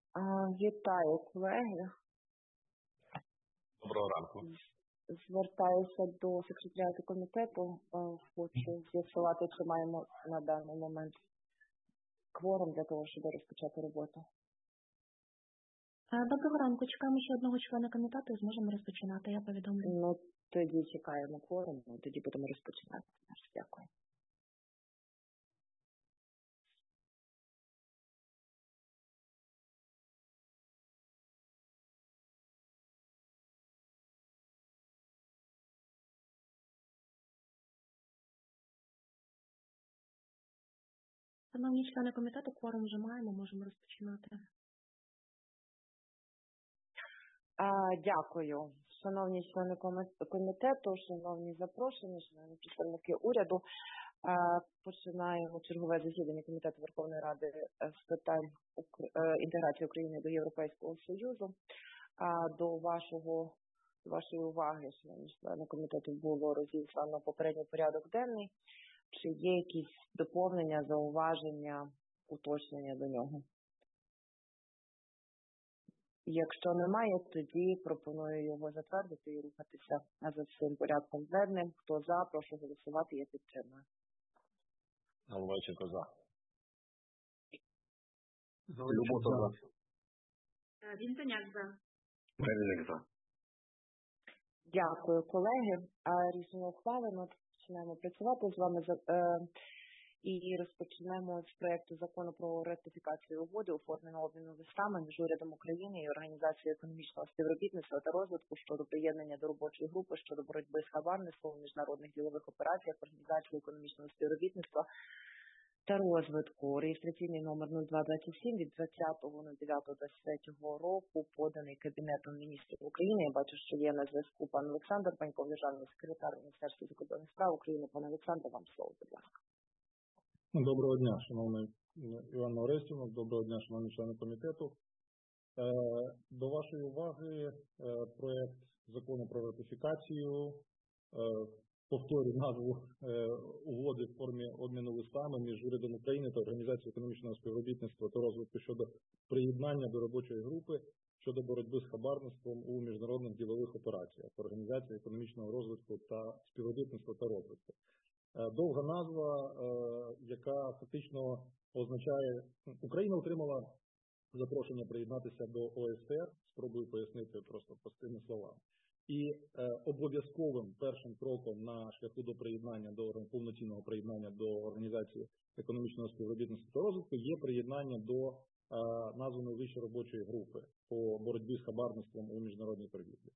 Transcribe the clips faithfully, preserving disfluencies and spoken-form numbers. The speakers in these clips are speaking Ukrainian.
Вітаю, колеги. Доброго ранку. Звертаюся до секретаріату комітету. Хочу з'ясувати, чи маємо на даний момент кворум для того, щоб розпочати роботу. Доброго ранку. Чекаємо ще одного члена комітету і зможемо розпочинати. Я повідомлю. Ну, тоді чекаємо кворум, тоді будемо розпочинати. Дякую. Шановні члени комітету, кворум вже маємо, можемо розпочинати. А, дякую. Шановні члени комітету, шановні запрошені, шановні представники уряду, а, починаємо чергове засідання Комітету Верховної Ради з питань інтеграції України до Європейського Союзу. А, до вашого, вашої уваги, шановні члени комітету, було розіслано попередній порядок денний. Чи є якісь доповнення, зауваження, уточнення до нього? Якщо немає, тоді пропоную його затвердити і рухатися за цим порядком денним. Хто за, прошу голосувати, я підтримую. Головайченко за. Любота за. Вінтоняк за. Мельник за. Дякую, колеги. Рішення ухвалено. Починаємо працювати з вами і розпочнемо з проєкту закону про ратифікацію угоди, оформленого обміну листами між урядом України і Організацією економічного співробітництва та розвитку щодо приєднання до робочої групи щодо боротьби з хабарництвом у міжнародних ділових операціях Організації економічного співробітництва та розвитку. Реєстраційний номер нуль два двадцять сім від двадцятого дев'ятого двадцять третього року, поданий Кабінетом міністрів України. Я бачу, що є на зв'язку пан Олександр Паньков, державний секретар Міністерства закордонних справ України. Пане Олександре, вам слово, будь ласка. Доброго дня, шановний Іван Орестівна, доброго дня, шановні члени комітету. До вашої уваги проєкт закону про ратифікацію, повторюю назву угоди в формі обміну листами між урядом України та Організацією економічного співробітництва та розвитку щодо приєднання до робочої групи щодо боротьби з хабарництвом у міжнародних ділових операціях Організації економічного розвитку та співробітництва та розвитку. Довга назва, яка фактично означає, Україна отримала запрошення приєднатися до О Е С Р, спробую пояснити просто простими словами. І е, обов'язковим першим кроком на шляху до приєднання, до повноцінного приєднання до Організації економічного співробітництва та розвитку є приєднання до е, названої вище робочої групи по боротьбі з хабарництвом у міжнародній торгівлі. Е,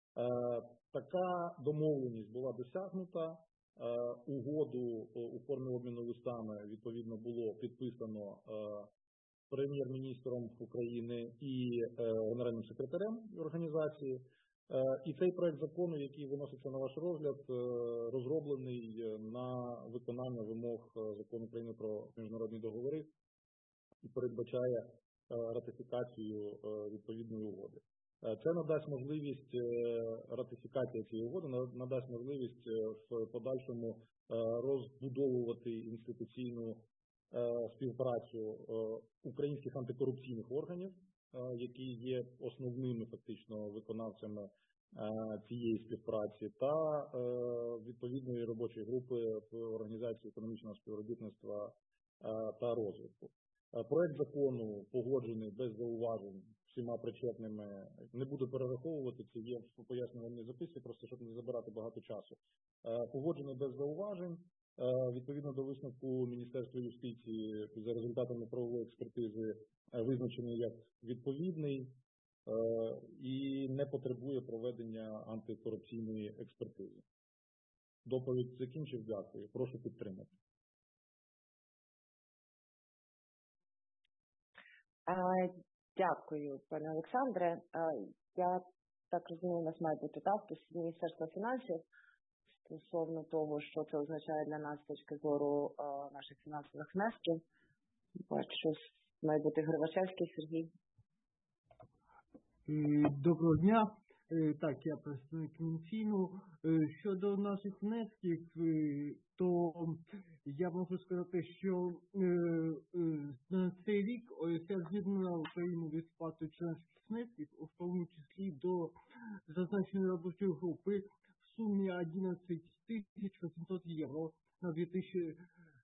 така домовленість була досягнута. Е, угоду у формі обміну листами відповідно було підписано е, прем'єр-міністром України і е, генеральним секретарем організації. І цей проект закону, який виноситься на ваш розгляд, розроблений на виконання вимог Закону України про міжнародні договори і передбачає ратифікацію відповідної угоди. Це надасть можливість, ратифікація цієї угоди надасть можливість в подальшому розбудовувати інституційну співпрацю українських антикорупційних органів, які є основними фактично виконавцями цієї співпраці, та відповідної робочої групи в Організації економічного співробітництва та розвитку. Проект закону погоджений без зауважень всіма причетними. Не буду перераховувати, це є в пояснювальній записці, просто щоб не забирати багато часу. Погоджений без зауважень. Відповідно до висновку Міністерства юстиції за результатами правової експертизи визначений як відповідний і не потребує проведення антикорупційної експертизи. Доповідь закінчив, дякую. Прошу підтримати. Дякую, пане Олександре. Я так розумію, у нас має бути так, з Міністерства фінансів стосовно того, що це означає для нас з точки зору а, наших фінансових внесків. Бачу, має бути Гривачевський Сергій. Доброго дня. Так, я представник Мінфіну. Щодо наших внесків, то я можу сказати, що е, е, на цей рік ОСР звільнила Україну від сплати членських внесків, у тому числі до зазначеної робочої групи в сумі одинадцять тисяч вісімсот євро на дві тисячі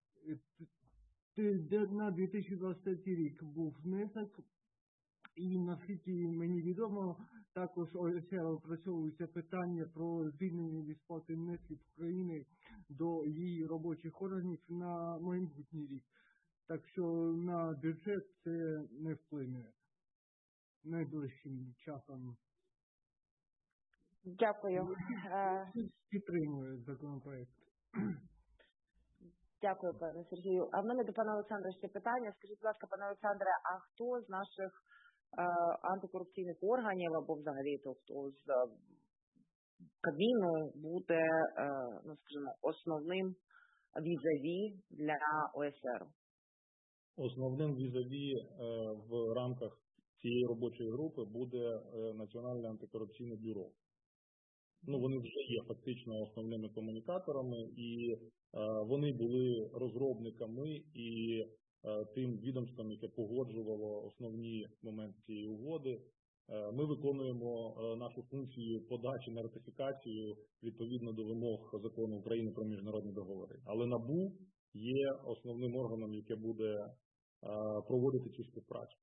на дві тисячі двадцять третій рік був внесок. І наскільки мені відомо, також ОСР опрацьовується питання про звільнення від сплати внесків України до її робочих органів на майбутній рік. Так що на бюджет це не вплине найближчим часом. Дякую. Підтримує законопроект. Дякую, пане Сергію. А в мене до пана Олександра ще питання. Скажіть, будь ласка, пане Олександре, а хто з наших е, антикорупційних органів або взагалі то хто з е, Кабміну буде, е, ну скажімо, основним візаві для ОСР? Основним візаві е, в рамках цієї робочої групи буде е, Національне антикорупційне бюро. Ну, вони вже є фактично основними комунікаторами, і е, вони були розробниками і е, тим відомством, яке погоджувало основні моменти цієї угоди. Е, ми виконуємо е, нашу функцію подачі на ратифікацію відповідно до вимог Закону України про міжнародні договори. Але НАБУ є основним органом, яке буде е, проводити цю співпрацю.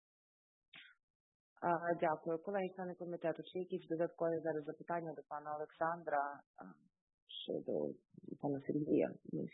Дякую. Колеги, члени комітету, чи якісь додаткові зараз запитання до пана Олександра щодо пана Сергія?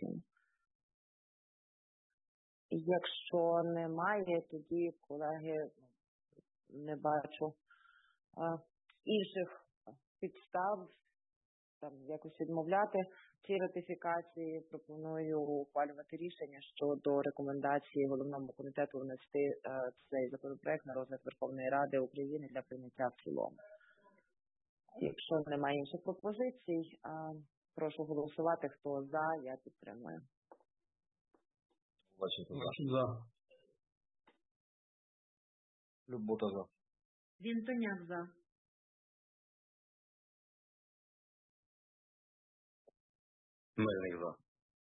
Якщо немає, тоді, колеги, не бачу інших підстав там якось відмовляти цій ратифікації. Пропоную ухвалювати рішення щодо рекомендації головному комітету внести е, цей законопроект на розгляд Верховної Ради України для прийняття в цілому. Якщо немає інших пропозицій, е, прошу голосувати. Хто за, я підтримую. За. Любота за. Вінтоняк за. Мельник за.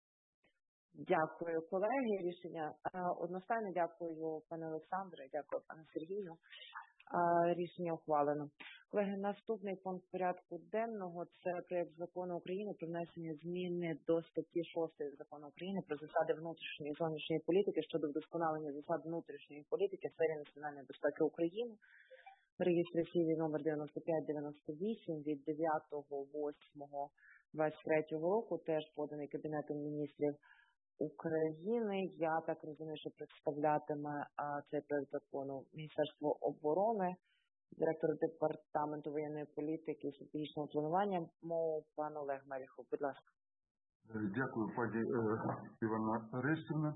Дякую, колеги. Рішення одностайно. Дякую, пане Олександре. Дякую, пане Сергію. Рішення ухвалено. Колеги, наступний пункт порядку денного – це проект закону України про внесення зміни до статті шостої закону України про засади внутрішньої і зовнішньої політики щодо вдосконалення засад внутрішньої політики в сфері національної безпеки України. Реєстраційний номер дев'яносто п'ять дев'яносто вісім від дев'ятого восьмого двадцять третього року, теж поданий Кабінетом міністрів України. Я так розумію, що представлятиме а, цей проект закону Міністерство оборони, директор департаменту воєнної політики і стратегічного планування, мов пан Олег Меліхов. Будь ласка. Дякую, пані е, Івана Орестівна.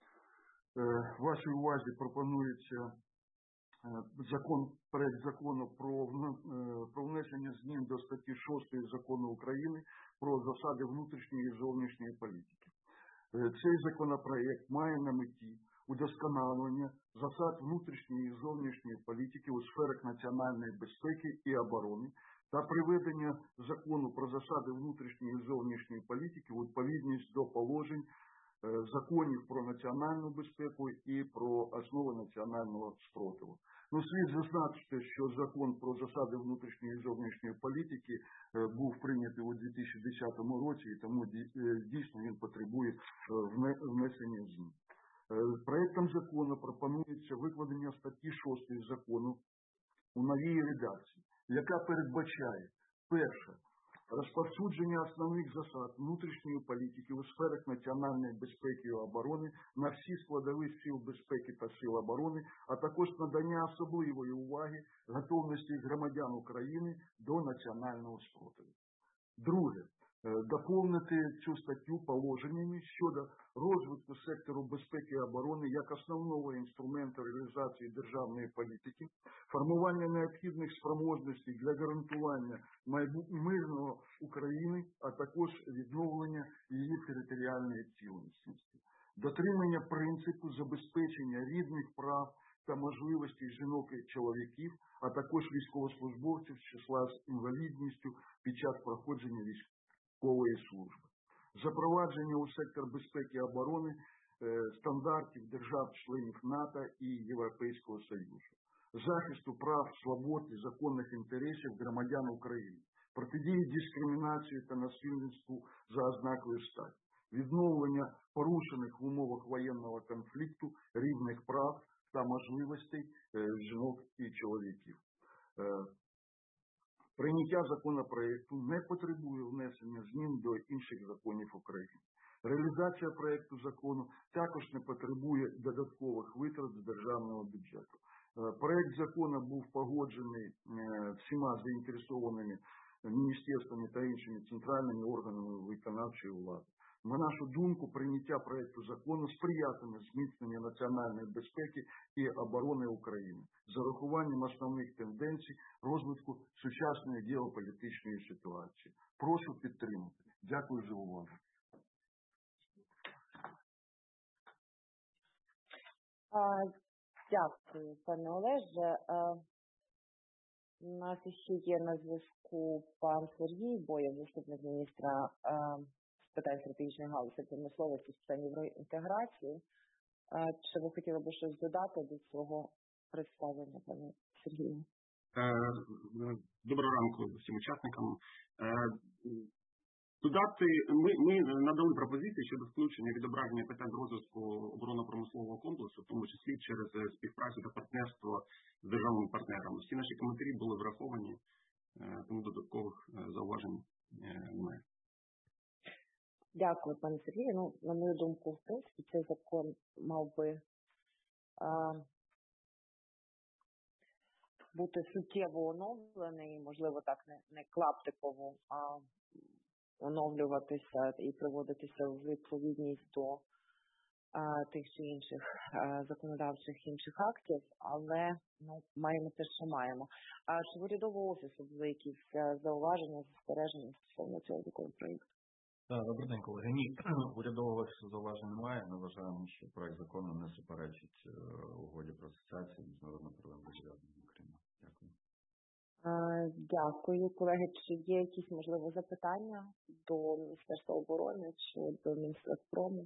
Е, вашій увазі пропонується закон, проект закону про, про внесення змін до статті шостої закону України про засади внутрішньої і зовнішньої політики. Цей законопроект має на меті удосконалення засад внутрішньої і зовнішньої політики у сферах національної безпеки і оборони та приведення закону про засади внутрішньої і зовнішньої політики у відповідність до положень законів про національну безпеку і про основи національного спротиву. Ну, слід зазначити, що закон про засади внутрішньої і зовнішньої політики був прийнятий у дві тисячі десятому році, і тому дійсно він потребує внесення змін. Проектом закону пропонується викладення статті шостої закону у новій редакції, яка передбачає: перше, розповсюдження основних засад внутрішньої політики у сферах національної безпеки і оборони на всі складові сил безпеки та сил оборони, а також надання особливої уваги готовності громадян України до національного спротиву. Друге, доповнити цю статтю положеннями щодо розвитку сектору безпеки і оборони як основного інструменту реалізації державної політики, формування необхідних спроможностей для гарантування мирного України, а також відновлення її територіальної цілісності, дотримання принципу забезпечення рівних прав та можливостей жінок і чоловіків, а також військовослужбовців з числа з інвалідністю під час проходження військової служби. запровадження у сектор безпеки і оборони стандартів держав-членів НАТО і Європейського Союзу, захисту прав, свобод і законних інтересів громадян України, протидії дискримінації та насильництву за ознакою статі, відновлення порушених в умовах воєнного конфлікту рівних прав та можливостей жінок і чоловіків. Прийняття законопроекту не потребує внесення змін до інших законів України. Реалізація проекту закону також не потребує додаткових витрат з державного бюджету. Проект закону був погоджений всіма заінтересованими міністерствами та іншими центральними органами виконавчої влади. На нашу думку, прийняття проекту закону сприятиме зміцненню національної безпеки і оборони України з урахуванням основних тенденцій розвитку сучасної геополітичної ситуації. Прошу підтримати. Дякую за увагу. Дякую, пане Олеже. У нас ще є на зв'язку пан Сергій Боєв, заступник міністра з питань стратегічної галузі промисловості, з питань євроінтеграції. Чи ви хотіли б щось додати до свого представлення, пане Сергію? Доброго ранку всім учасникам. Додати, ми, ми надали пропозиції щодо включення відображення питань розвитку оборонно-промислового комплексу, в тому числі через співпрацю та партнерство з державними партнерами. Всі наші коментарі були враховані, тому додаткових зауважень немає. Дякую, пане Сергію. Ну, на мою думку, в принципі, цей закон мав би а, бути суттєво оновлений, можливо, так не, не клаптиково, а оновлюватися і приводитися в відповідність до а, тих чи інших а, законодавчих інших актів, але ну, маємо те, що маємо. А чи в урядового офісу були якісь зауваження, застереження стосовно цього законопроекту? Так, добрий день, колеги. Ні, урядового офісу зауважень немає. Ми вважаємо, що проект закону не суперечить угоді про асоціацію міжнародно-правовим зв'язком України. Дякую. Дякую, колеги. Чи є якісь, можливо, запитання до Міністерства оборони чи до Мінстрацпрому?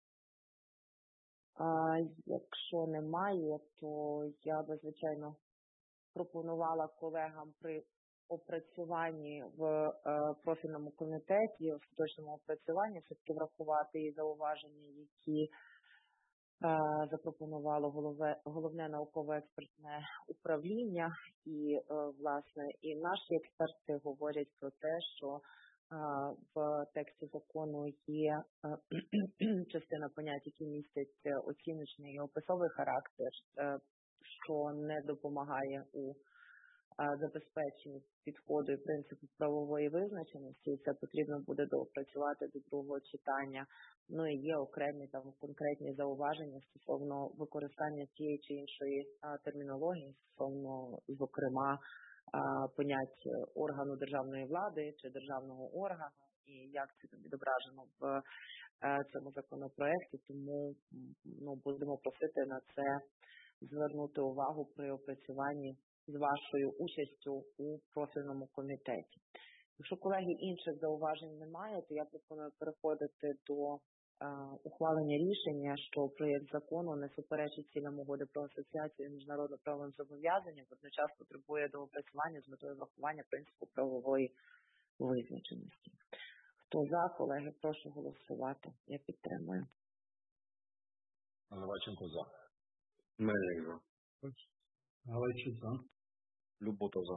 Якщо немає, то я би, звичайно, пропонувала колегам при опрацюванні в профільному комітеті, в остаточному опрацюванні, все-таки врахувати і зауваження, які запропонувало голове, головне науково-експертне управління, і, власне, і наші експерти говорять про те, що в тексті закону є частина понять, які містять оціночний і описовий характер, що не допомагає у забезпеченні підходу і принципу правової визначеності, і це потрібно буде доопрацювати до другого читання. Ну і є окремі там конкретні зауваження стосовно використання тієї чи іншої а, термінології, стосовно, зокрема, а, понять органу державної влади чи державного органу, і як це там відображено в а, цьому законопроекті. Тому ну, будемо просити на це звернути увагу при опрацюванні з вашою участю у профільному комітеті. Якщо, колеги, інших зауважень немає, то я пропоную переходити до е, ухвалення рішення, що проєкт закону не суперечить цілям угоди про асоціацію і міжнародно-правовим зобов'язанням, водночас потребує доопрацювання з метою врахування принципу правової визначеності. Хто за, колеги, прошу голосувати. Я підтримую. Галайченко за. Мельник за. Галайчук за. Любота за.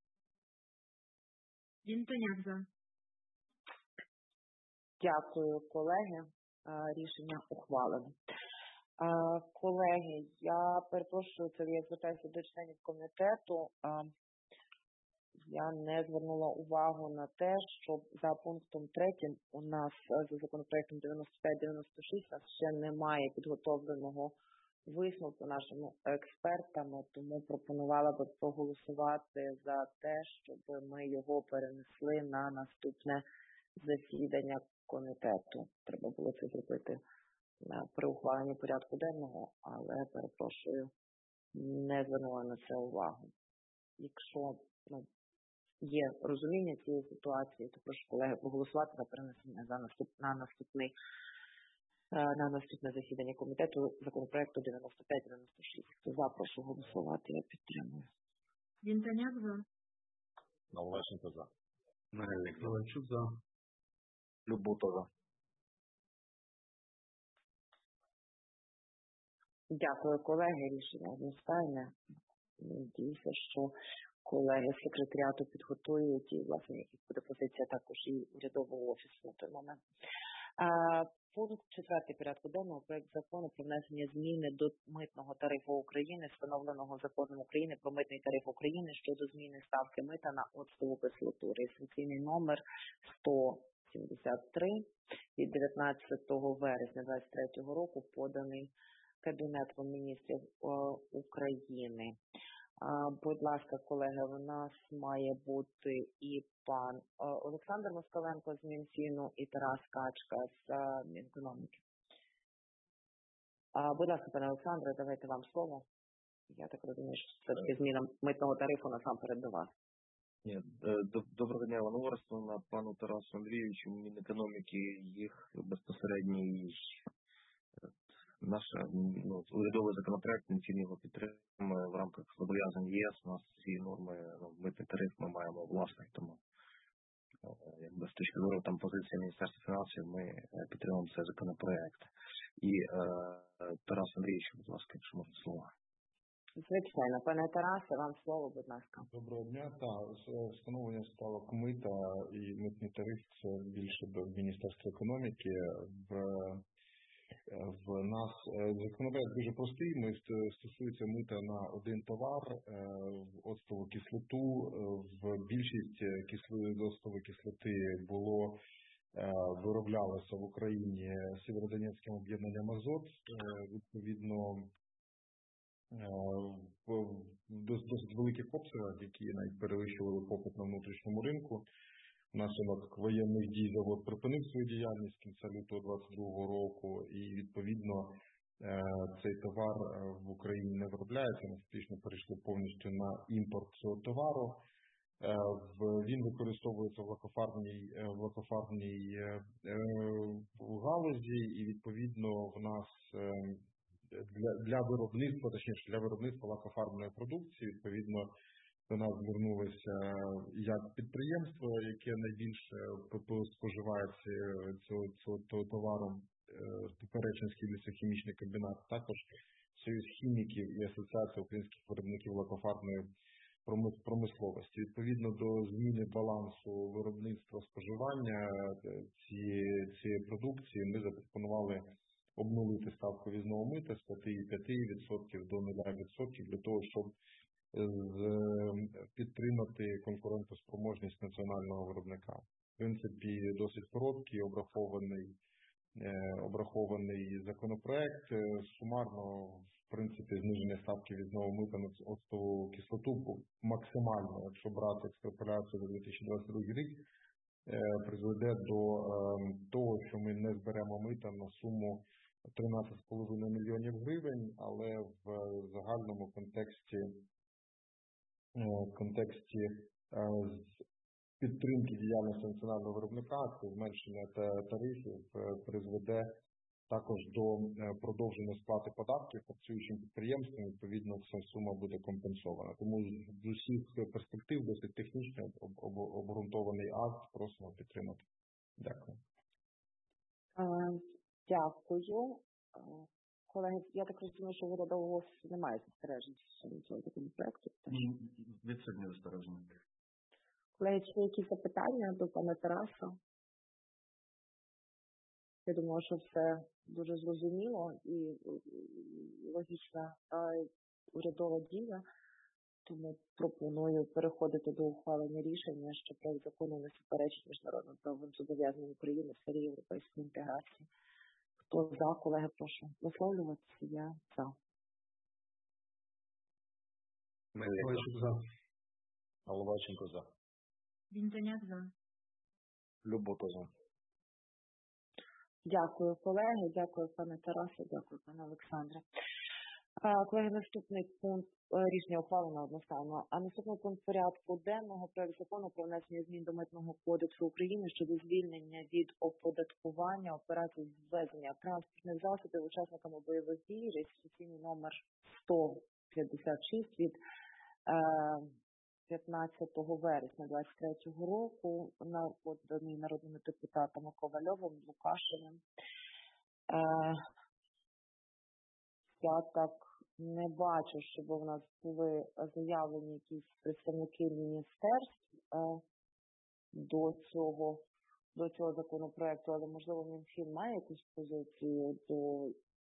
Вінтоняк за. Дякую, колеги. Рішення ухвалено. Колеги, я перепрошую, це я звертаюся до членів комітету. Я не звернула увагу на те, що за пунктом третім у нас за законопроектом дев'яносто п'ять дев'яносто шість у нас ще немає підготовленого висновку нашими експертами, тому пропонувала би проголосувати за те, щоб ми його перенесли на наступне засідання комітету. Треба було це зробити при ухваленні порядку денного, але, перепрошую, не звернула на це увагу. Якщо, ну, є розуміння цієї ситуації, то прошу колеги проголосувати за перенесення за наступ, на наступний на наступне засідання комітету законопроекту дев'яносто п'ять дев'яносто шість. Хто за, прошу голосувати, я підтримую. Вінтоняк за. Наливайченко за. Мельник Ковальчук за. Любота за. Дякую, колеги. Рішення одностайне. Надіюся, що колеги з секретаріату підготують і, власне, буде позиція також і урядового офісу на той момент. А, пункт четвертий порядку денного – проект закону про внесення зміни до митного тарифу України, встановленого законом України про митний тариф України щодо зміни ставки мита на оцтову кислоту. Реєстраційний номер сто сімдесят три від дев'ятнадцятого вересня двадцять третього року, поданий Кабінетом міністрів України. Будь ласка, колеги, у нас має бути і пан Олександр Москаленко з Мінфіну, і Тарас Качка з Мінекономіки. Будь ласка, пане Олександре, давайте вам слово. Я так розумію, що все-таки зміна митного тарифу насамперед до вас. Ні, доброго дня, Івана Орестовна, пану Тарасу Андрійовичу, Мінекономіки, їх безпосередній Наш ну, урядовий законопроект, Мінфін його підтримує в рамках зобов'язань ЄС. У нас ці норми, ну, митний тариф ми маємо власний, тому якби з точки зору там позиції Міністерства фінансів ми підтримуємо цей законопроект. І е, Тарас Андрійович, будь ласка, якщо можна слово. Звичайно, пане Тарасе, вам слово, будь ласка. Доброго дня. Так, встановлення ставок мита і митний тариф – це більше до Міністерства економіки. В В нас законопроект дуже простий, ми стосується мита на один товар, в оцтову кислоту. В більшість кислої оцтової кислоти було вироблялося в Україні Сєвєродонецьким об'єднанням «Азот». Відповідно, в досить великих обсягах, які навіть перевищували попит на внутрішньому ринку. Внаслідок воєнних дій завод припинив свою діяльність з кінця лютого двадцять другого року, і відповідно цей товар в Україні не виробляється. Ми фактично перейшли повністю на імпорт цього товару. Він використовується в лакофарбній, в лакофарбній галузі, і відповідно в нас для, для виробництва, точніше для виробництва лакофарбної продукції, відповідно, до нас звернулося як підприємство, яке найбільше споживає цього, цього, цього товару, Перечинський лісохімічний комбінат, також Союз хіміків і Асоціація українських виробників лакофарбної промисловості. Відповідно до зміни балансу виробництва споживання цієї, цієї продукції ми запропонували обнулити ставку ввізного мита з п'ять цілих п'ять десятих відсотка до нуль відсотків для того, щоб підтримати конкурентоспроможність національного виробника. В принципі, досить короткий, обрахований, обрахований законопроект. Сумарно, в принципі, зниження ставки ввізного мита на оцтову кислоту максимально, якщо брати екстраполяцію за дві тисячі двадцять другий рік, призведе до того, що ми не зберемо мита на суму тринадцять з половиною мільйонів гривень, але в загальному контексті в контексті підтримки діяльності національного виробника, це зменшення тарифів призведе також до продовження сплати податків працюючим підприємствам, відповідно ця сума буде компенсована. Тому з усіх перспектив досить технічно обґрунтований акт просимо підтримати. Дякую. Дякую. Колеги, я так розумію, що урядового офісу немає застережень щодо цього законопроекту. Ні, відсутні застереження. Колеги, чи є якісь запитання до пана Тараса? Я думаю, що все дуже зрозуміло і логічна урядова дія, тому пропоную переходити до ухвалення рішення, що проект закону не суперечить міжнародним правовим зобов'язанням України в сфері європейської інтеграції. Хто за, колеги, прошу висловлюватися. Я за. Мельник за. Наливайченко за. Вінтоняк за. Любота за. Дякую, колеги, дякую, пане Тарасе, дякую, пане Олександре. Колеги, наступний пункт рішення ухвалено одностайно. А наступний пункт порядку денного проект закону про внесення змін до Митного кодексу України щодо звільнення від оподаткування операцій з ввезення транспортних засобів учасниками бойових дій, реєстраційний номер сто п'ятдесят шість від п'ятнадцятого вересня двадцять третього року, поданий народними депутатами Ковальовим, Лукашевим. Я так не бачу, щоб у нас були заявлені якісь представники міністерств до цього, до цього законопроекту, але, можливо, Мінфін має якусь позицію до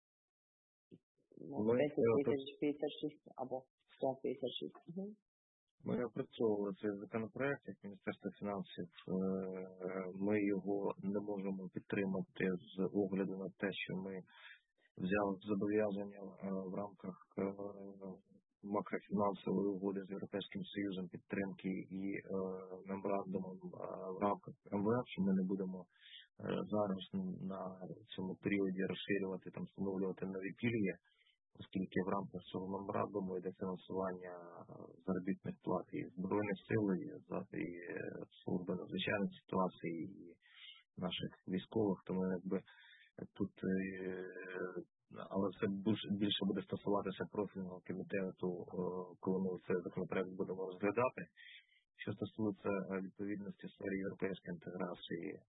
ну, десять тисяч п'ятдесят шість або сто п'ятдесят шість. Угу. Ми опрацьовували цей законопроект як Міністерство фінансів. Ми його не можемо підтримати з огляду на те, що ми взяли зобов'язання в рамках макрофінансової угоди з Європейським Союзом підтримки і меморандумом в рамках ем ве еф, що ми не будемо зараз на цьому періоді розширювати, там, встановлювати нові пільги, оскільки в рамках цього меморандуму йде фінансування заробітних плат і Збройних сил, і служби надзвичайних ситуацій, і наших військових, тому якби тут, але це більше буде стосуватися профільного комітету, коли ми цей законопроект будемо розглядати. Що стосується відповідності в сфері європейської інтеграції,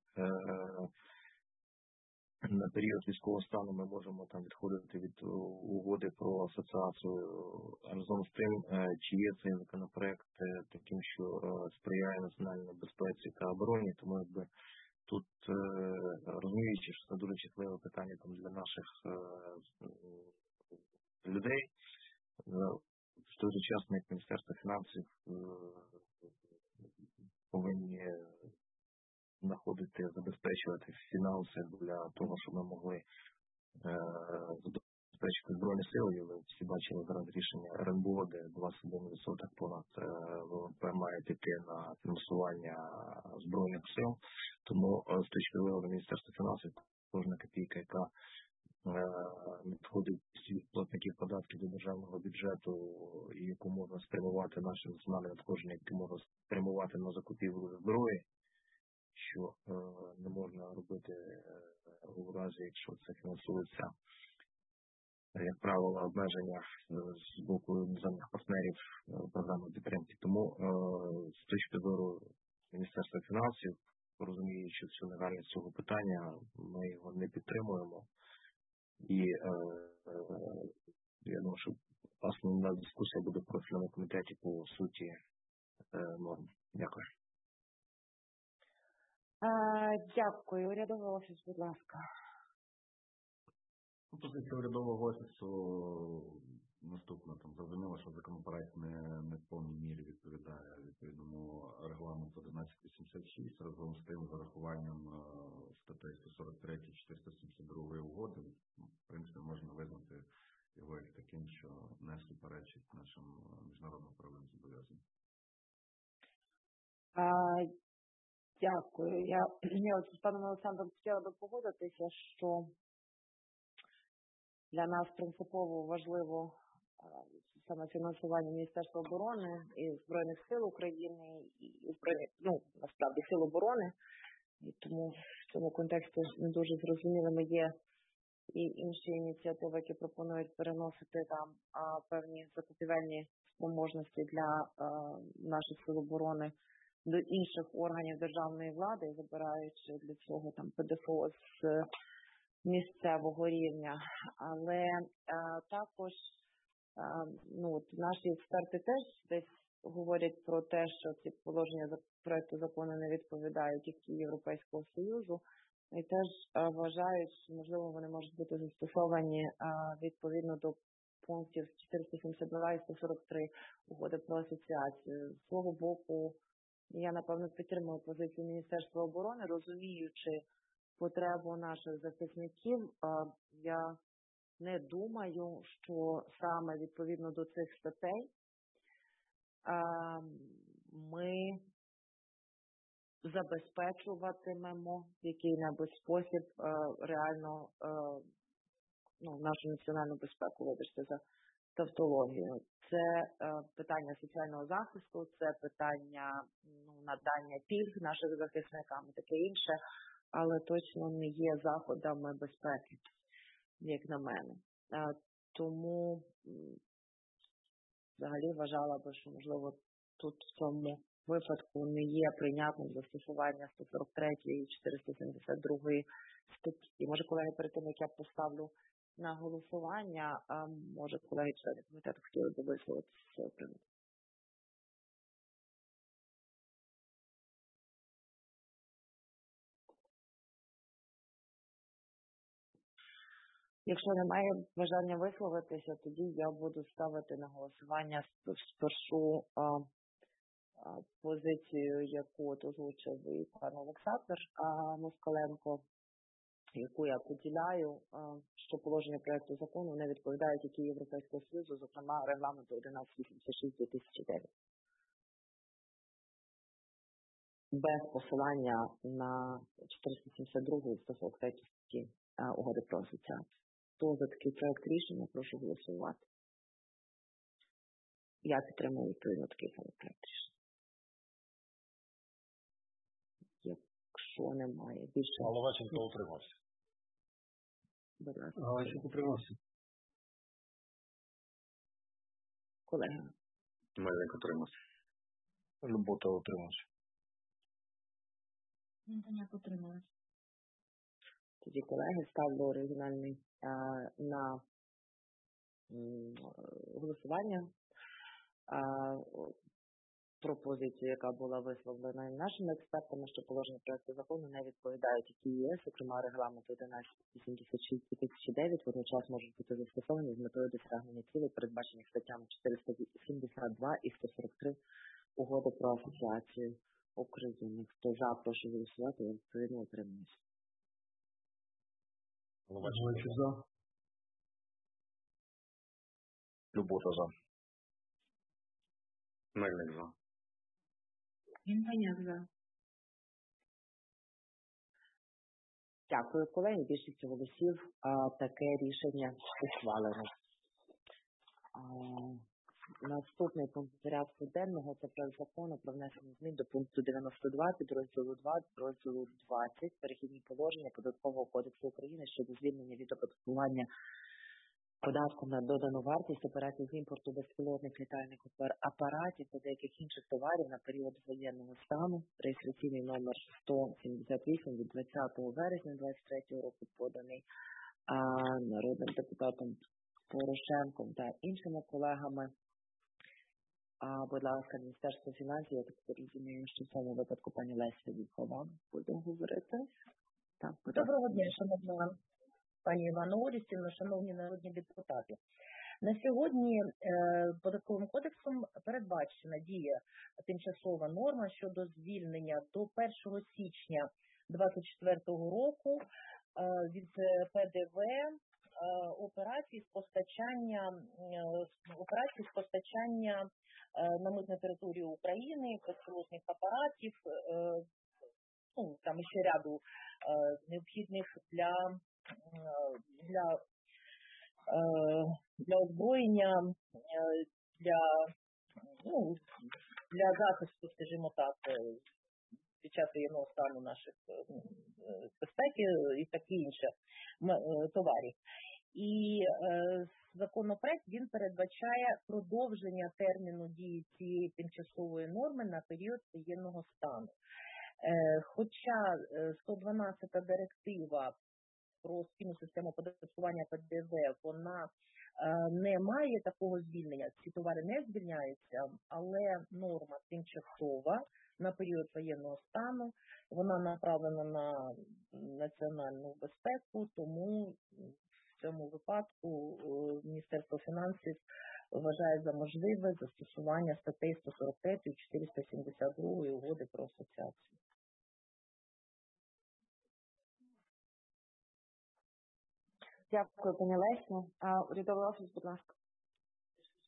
на період військового стану ми можемо там відходити від угоди про асоціацію. Разом з тим, чи є цей законопроект таким, що сприяє національній безпеці та обороні, тому якби тут, розуміючи, що це дуже чутливе питання там для наших людей, в той же час ми, як Міністерство фінансів, повинні знаходити, забезпечувати фінанси для того, щоб ми могли забезпечити Збройні сили. Ви всі бачили зараз рішення РНБО, де двадцять один відсоток понад ВВП має піти на фінансування Збройних сил. Тому з точки зору Міністерства фінансів кожна копійка, яка надходить від платників податків до державного бюджету, і яку можна спрямувати наші національні надходження, які можна спрямувати на закупівлю зброї, що е, не можна робити у разі, якщо це фінансується, як правило, обмеження з боку іноземних партнерів програми підтримки. Тому е, з точки зору Міністерства фінансів, розуміючи всю негальність цього питання, ми його не підтримуємо. І е, е, я думаю, що основна дискусія буде в профільному комітеті по суті е, норм. Дякую. Дякую. Урядовий офіс, будь ласка. Позиція урядового офісу наступна. Там зрозуміло, що законопроект не, не в повній мірі відповідає відповідному регламенту одинадцять вісімдесят шість, разом з тим з зарахуванням статей сто сорок три чотириста сімдесят два угоди. В принципі, можна визнати його як таким, що не суперечить нашим міжнародним правовим зобов'язанням. Дякую. Я, я от з паном Олександром хотіла би погодитися, що для нас принципово важливо саме фінансування Міністерства оборони і Збройних сил України, і ну, насправді сил оборони. І тому в цьому контексті не дуже зрозумілими є і інші ініціативи, які пропонують переносити там а, певні закупівельні спроможності для а, наших сил оборони до інших органів державної влади, забираючи для цього там пе де еф о з місцевого рівня. Але а, також а, ну, от наші експерти теж десь говорять про те, що ці положення проекту закону не відповідають тільки Європейського Союзу, і теж а, вважають, що, можливо, вони можуть бути застосовані а, відповідно до пунктів чотириста сімдесят два і сто сорок три угоди про асоціацію. З свого боку, я, напевно, підтримую позицію Міністерства оборони, розуміючи потребу наших захисників. Я не думаю, що саме відповідно до цих статей ми забезпечуватимемо в який-небудь спосіб реально ну, нашу національну безпеку, вибачте за тавтологію. Це е, питання соціального захисту, це питання ну, надання пільг наших захисникам і таке інше, але точно не є заходами безпеки, як на мене. Е, тому взагалі вважала би, що, можливо, тут в цьому випадку не є прийнятним застосування сто сорок третьої і чотириста сімдесят другої статті. Може, колеги, перед тим, як я поставлю на голосування, а може, колеги члени комітету хотіли б висловитися з цього приводу. Якщо немає бажання висловитися, тоді я буду ставити на голосування спершу а, а, позицію, яку озвучив і пан Олександр а, Москаленко, яку я поділяю, що положення проекту закону не відповідають які Європейського Союзу, зокрема регламенту одинадцять вісімдесят шість дві тисячі дев'ять. Без посилання на чотириста сімдесят другу і сто сорок третю статті угоди про асоціацію. Хто за такий проект рішення, прошу голосувати. Я підтримую відповідно такий самий проект рішення. Якщо немає більше... Головаченко утримався. Будь ласка. Головаченко утримався. Колеги. Мельник утримався. Любота утримався. Антоняк утрималась. Тоді, колеги, ставлю оригінальний а, на м, голосування а, пропозицію, яка була висловлена нашими експертами, що положення проекту закону не відповідають які ЄС, зокрема регламент одинадцять вісімдесят шість дві тисячі дев'ять, водночас можуть бути застосовані з метою досягнення цілей, передбачених статтями чотириста сімдесят два і сто сорок три угоди про асоціацію України. Хто за, прошу голосувати, я відповідно утримуюся. Головаченко за. Любота за. Мельник за. Антоняк за. Дякую, колеги. Більшість голосів а, таке рішення ухвалено. А, наступний пункт порядку денного – це проект закону про внесення змін до пункту дев'яносто два підрозділу два розділу двадцять перехідні положення Податкового кодексу України щодо звільнення від оподаткування податку на додану вартість операцій з імпорту безпілотних літальних апаратів та деяких інших товарів на період воєнного стану, реєстраційний номер сто сімдесят вісім від двадцятого вересня двадцять третього року, поданий а, народним депутатом Порошенком та іншими колегами. А, будь ласка, Міністерство фінансів, я так розумію, що в цьому випадку пані Леся Віхова буде говорити. Так, доброго дня, шановна пані Іванна Орістівна, шановні народні депутати. На сьогодні е, Податковим кодексом передбачена дія тимчасова норма щодо звільнення до першого січня двадцять четвертого року е, від ПДВ е, операцій з постачання е, операцій з постачання е, на митну територію України безпілотних апаратів, е, ну, там ще ряду е, необхідних для для, для озброєння, для, ну, для захисту, скажімо так, під час воєнного стану наших безпеки і таке інше товарів. І законопроект, він передбачає продовження терміну дії цієї тимчасової норми на період воєнного стану. Хоча сто дванадцята директива про спільну систему оподаткування ПДВ, вона е, не має такого звільнення, ці товари не звільняються, але норма тимчасова на період воєнного стану, вона направлена на національну безпеку, тому в цьому випадку е, Міністерство фінансів вважає за можливе застосування статей сто сорок три і чотириста сімдесят два угоди про асоціацію. Дякую, пані Лесю. Урядовий офіс, будь ласка.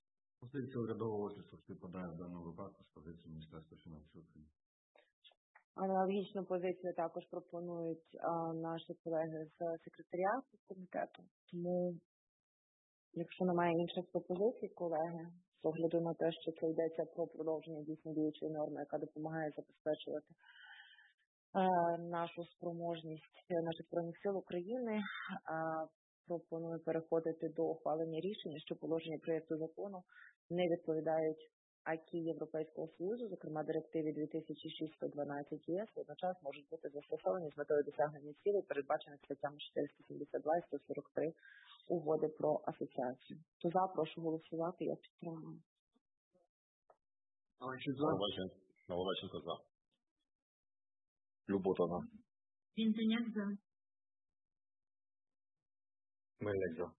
Позиція урядового офісу співпадає в даному випадку з позицією Міністерства фінансів України. Аналогічну позицію також пропонують а, наші колеги з секретаріату комітету. Тому, якщо немає інших пропозицій, колеги, з огляду на те, що це йдеться про продовження дійсно діючої норми, яка допомагає забезпечувати а, нашу спроможність наших Збройних сил України, а, пропоную переходити до ухвалення рішення, що положення проєкту закону не відповідають акі Європейського Союзу, зокрема директиві дві тисячі шість сто дванадцять ЄС, водночас можуть бути застосовані з метою досягнення цілей, передбачених статтями чотириста сімдесят два і сто сорок три Угоди про асоціацію. То за, прошу голосувати, я підтримую. Наливайченко за. Любота за. Вінтоняк за. Мельник за.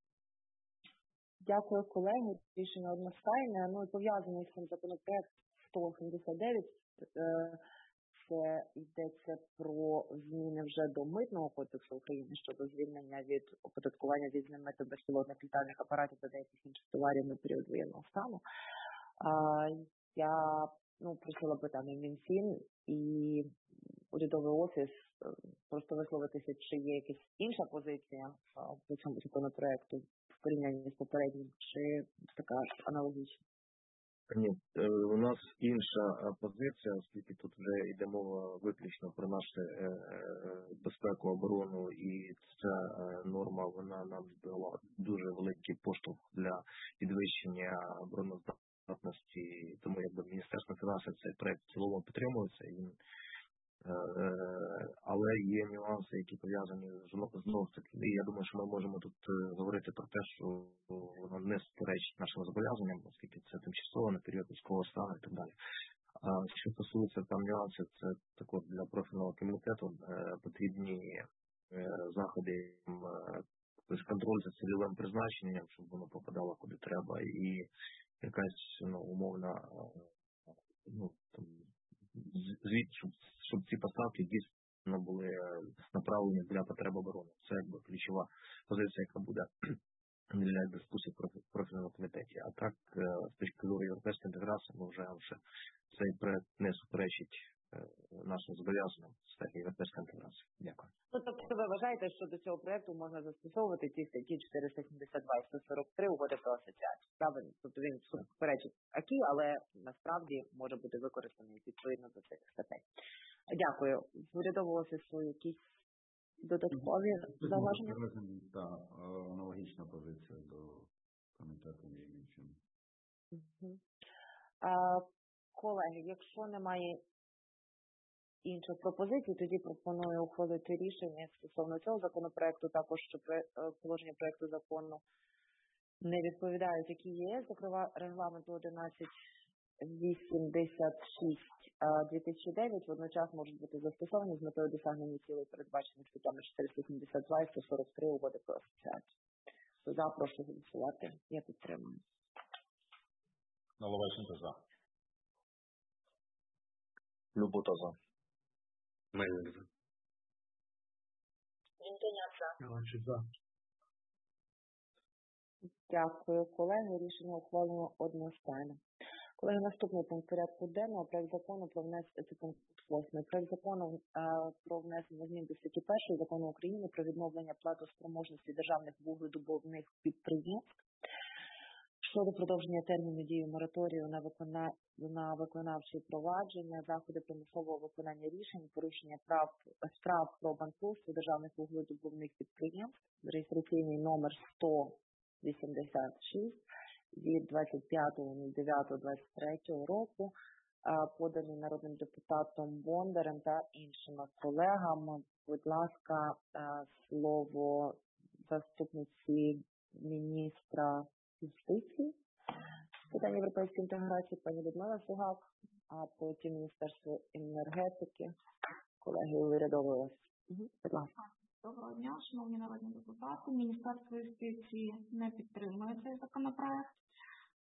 Дякую, колеги. Рішення одностайне. Ну і пов'язаний з цим законопроект сто сімдесят дев'ять. Це йдеться про зміни вже до Митного кодексу України щодо звільнення від оподаткування різним митом безпілотних літальних апаратів та деяких інших товарів на період воєнного стану. Я ну, просила би там і Мінфін, і урядовий офіс просто висловитися, чи є якась інша позиція по цьому законопроекту в порівнянні з попереднім, чи така ж аналогічна? Ні, у нас інша позиція, оскільки тут вже йде мова виключно про нашу безпеку, оборону, і ця норма, вона нам дала дуже великий поштовх для підвищення обороноздатності, тому якби Міністерство фінансів цей проект в цілому підтримується. І але є нюанси, які пов'язані знову таки. І я думаю, що ми можемо тут говорити про те, що воно не суперечить нашим зобов'язанням, оскільки це тимчасово на період військового стану і так далі. А що стосується там нюансів, це також для профільного комітету потрібні заходи, тобто контроль за цільовим призначенням, щоб воно попадало куди треба, і якась ну, умовна ну, там, звіт, щоб, щоб ці поставки дійсно були направлені для потреб оборони. Це якби ключова позиція, яка буде для дискусії в профільному комітеті. А так, з точки зору європейської інтеграції, ми вважаємо, що цей проект не суперечить нашим зобов'язанням в сфері європейської інтеграції. Дякую. Ну, тобто ви вважаєте, що до цього проекту можна застосовувати ті статті чотириста сімдесят два і сто сорок три Угоди про асоціацію? Правильно? Тобто він суперечить акі, але насправді може бути використаний відповідно до цих статей. Дякую. З урядового офісу якісь додаткові зауваження? Так, аналогічна позиція до комітету є іншим. Колеги, якщо немає інших пропозицій, тоді пропоную ухвалити рішення стосовно цього законопроекту, також що положення проекту закону не відповідають, які є, зокрема регламенту одинадцять вісімдесят шість дві тисячі дев'ять, водночас можуть бути застосовані з метою досягнення цілей, передбачених статтями чотириста сімдесят два і сто сорок три Угоди про асоціацію. За, прошу голосувати. Я підтримую. Наливайченко за. Любота за. Мельник за. Вінтоняк за. Дякую, колеги. Рішення ухвалено одностайно. Колеги, наступний пункт порядку денного, проект закону про внесення, це пункт восьмий, проект закону а, про внесення змін до статті першої Закону України про відновлення платоспроможності державних вугледобувних підприємств щодо продовження терміну дії мораторію на виконання на виконавчі провадження, заходи примусового виконання рішень, порушення прав справ про банкрутство державних вугледобувних підприємств, реєстраційний номер сто вісімдесят шість від двадцять п'ятого дев'ятого двадцять третього року, поданий народним депутатом Бондарем та іншими колегами. Будь ласка, слово заступниці міністра юстиції з питань європейської інтеграції пані Людмила Сугак, а потім Міністерство енергетики, колеги урядовий офіс. Угу. Будь ласка. Доброго дня, шановні народні депутати. Міністерство юстиції не підтримує цей законопроект.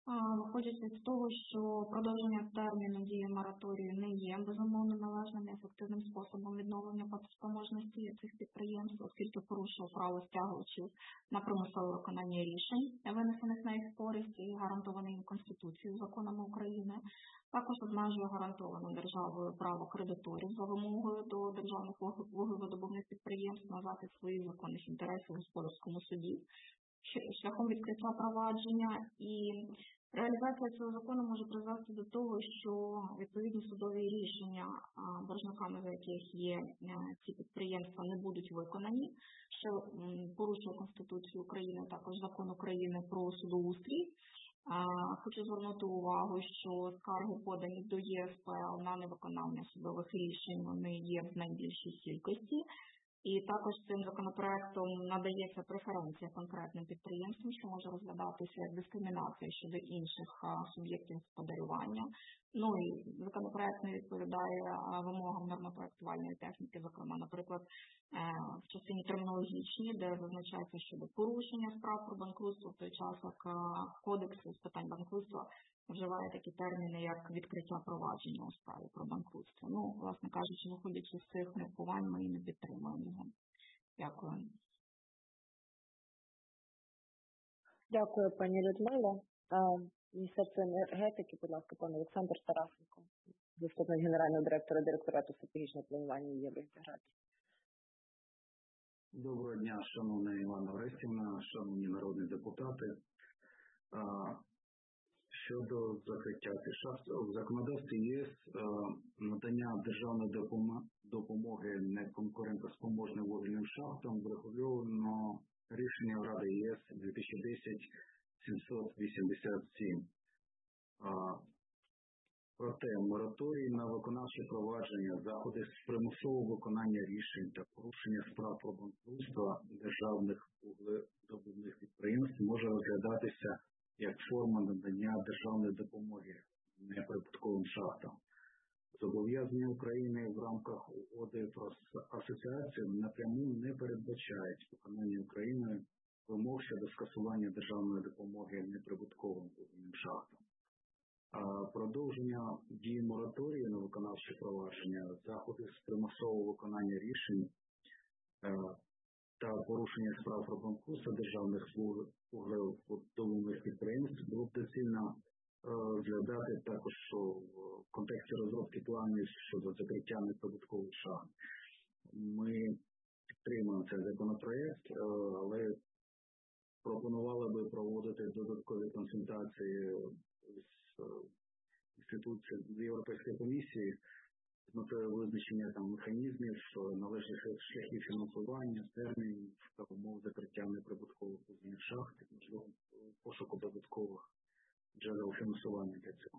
Виходячи з того, що продовження терміну дії мораторію не є безумовно належним і ефективним способом відновлення платоспроможності цих підприємств, оскільки порушує право стягувачів на примусове виконання рішень, винесених на їх користь і гарантованих Конституцією, законами України, також обмежує гарантоване державою право кредиторів за вимогою до державних вуглевидобувних підприємств на захист своїх законних інтересів у господарському суді шляхом відкриття провадження, і реалізація цього закону може призвести до того, що відповідні судові рішення, боржниками за яких є ці підприємства, не будуть виконані, що порушує Конституцію України, також закон України про судоустрій. Хочу звернути увагу, що скарги, подані до Є С П Л на невиконання судових рішень, вони є в найбільшій кількості. І також цим законопроектом надається преференція конкретним підприємствам, що може розглядатися як дискримінація щодо інших суб'єктів господарювання. Ну і законопроект не відповідає вимогам нормопроектувальної техніки, зокрема, наприклад, в частині термінологічній, де зазначається щодо порушення справ про банкрутство, в той час як Кодексу з питань банкрутства вживає такі терміни, як відкриття провадження у справі про банкрутство. Ну, власне кажучи, виходячи з цих міркувань, ми і не підтримуємо його. Дякую. Дякую, пані Людмила. Міністерство енергетики, будь ласка, пан Олександр Тарасенко, заступник генерального директора Директорату стратегічного планування і євроінтеграції. Доброго дня, шановна Іванна Орестівна, шановні народні депутати. Щодо закриття цих шахт, в законодавстві Є С надання державної допомоги неконкурентоспроможним вугільним шахтам врегульовано рішенням Ради Є С дві тисячі десять сімсот вісімдесят сім. Проте мораторій на виконавче провадження, заходи з примусового виконання рішень та порушення справ про банкрутство державних вугледобувних підприємств може розглядатися як форма надання державної допомоги неприбутковим шахтам. Зобов'язання України в рамках угоди про асоціацію напряму не передбачають виконання Україною вимог щодо скасування державної допомоги неприбутковим вугільним шахтам. А продовження дії мораторію на виконавче провадження, заходи з примусового виконання рішень та порушення справ про банкрутство державних вугледобувних підприємств було б доцільно розглядати також в контексті розробки планів щодо закриття неприбуткових шахт. Ми підтримуємо цей законопроект, але пропонували би проводити додаткові консультації з інституцією з Європейської комісії з метою визначення там механізмів, належних шляхів фінансування, термінів та умов закриття неприбуткових вугільних шахт, можливо, пошуку додаткових джерел фінансування для цього.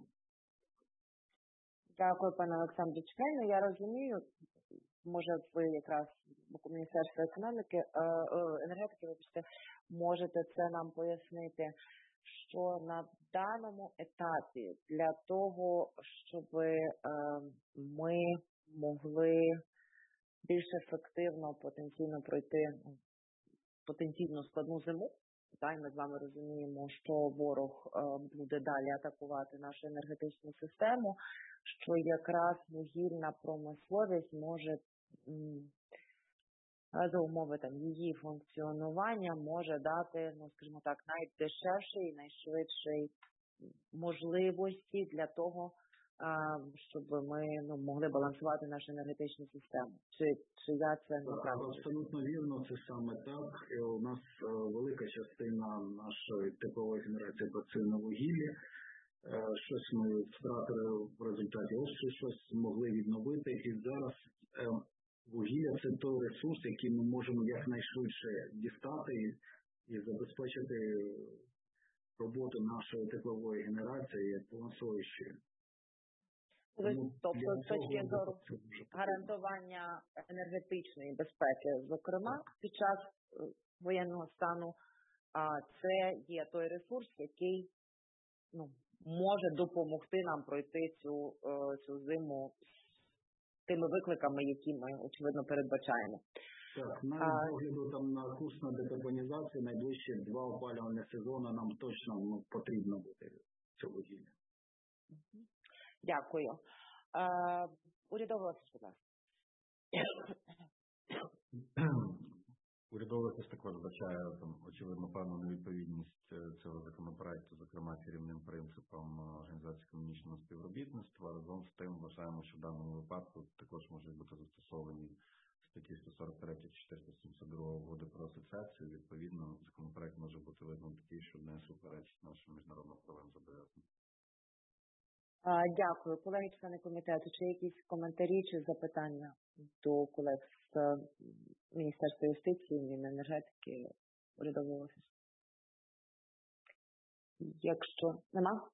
Дякую, пане Олександре Чекайно. Я розумію, може ви якраз у Міністерстві економіки, енергетики, вибачте, можете це нам пояснити, що на даному етапі для того, щоб ми могли більш ефективно потенційно пройти потенційно складну зиму, і ми з вами розуміємо, що ворог буде далі атакувати нашу енергетичну систему, що якраз вугільна промисловість може за умови там її функціонування може дати, ну скажімо так, найдешевший і найшвидший можливості для того, щоб ми ну, могли балансувати нашу енергетичну систему. Чи, чи я це не правильно? Абсолютно вірно, це саме так. У нас велика частина нашої теплової генерації працює на вугіллі. Щось ми втратили в результаті обстрілу, щось змогли відновити. І зараз вугілля – це той ресурс, який ми можемо якнайшвидше дістати і, і забезпечити роботу нашої теплової генерації як балансуючої. Тобто, з точки зору гарантування енергетичної безпеки, зокрема, під час воєнного стану, це є той ресурс, який ну, може допомогти нам пройти цю, цю зиму з тими викликами, які ми, очевидно, передбачаємо. Так, навіть з огляду там на курс на декарбонізацію, найближчі два опалювальні сезони нам точно ну, потрібно буде це вугілля. Дякую. Е, урядовий офіс, будь ласка. Урядовий офіс також вбачає, там, очевидно, певну невідповідність цього законопроекту, зокрема, керівним принципам Організації економічного співробітництва. Разом з тим вважаємо, що в даному випадку також можуть бути застосовані статті сто сорок три - чотириста сімдесят два Угоди про асоціацію. Відповідно, законопроект може бути визнаний такий, що не суперечить нашим міжнародним правовим зобов'язанням. Дякую. Колеги, члени комітету, чи якісь коментарі чи запитання до колег з Міністерства юстиції, Міненергетики, урядового офісу? Якщо нема,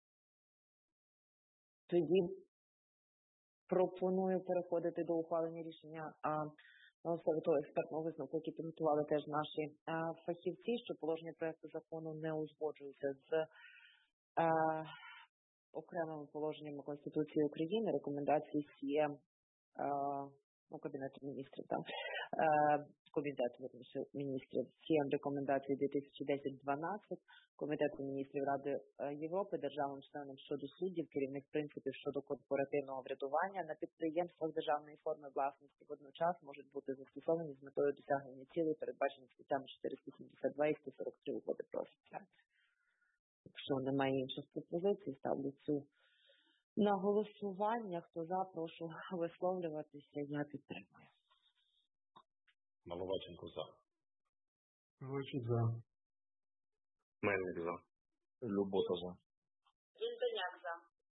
тоді пропоную переходити до ухвалення рішення на основі того експертного висновку, який підготували теж наші а, фахівці, що положення проекту закону не узгоджується з а, окремими положеннями Конституції України, рекомендації СІЕМ, ну, Кабінету міністрів, там, Комітету міністрів, СІЕМ рекомендації дві тисячі десять - дванадцять, Комітету міністрів Ради Європи, державним членам щодо суддів, керівних принципів щодо корпоративного врядування на підприємствах державної форми власності водночас можуть бути застосовані з метою досягнення цілей, передбачених статтями чотириста сімдесят два і сто сорок три Угоди про асоціацію. Якщо немає інших пропозицій, ставлю цю на голосування. Хто за, прошу висловлюватися. Я підтримую. Наливайченко за. Гройчук за. Мельник за. Любота за. Інтоняк за.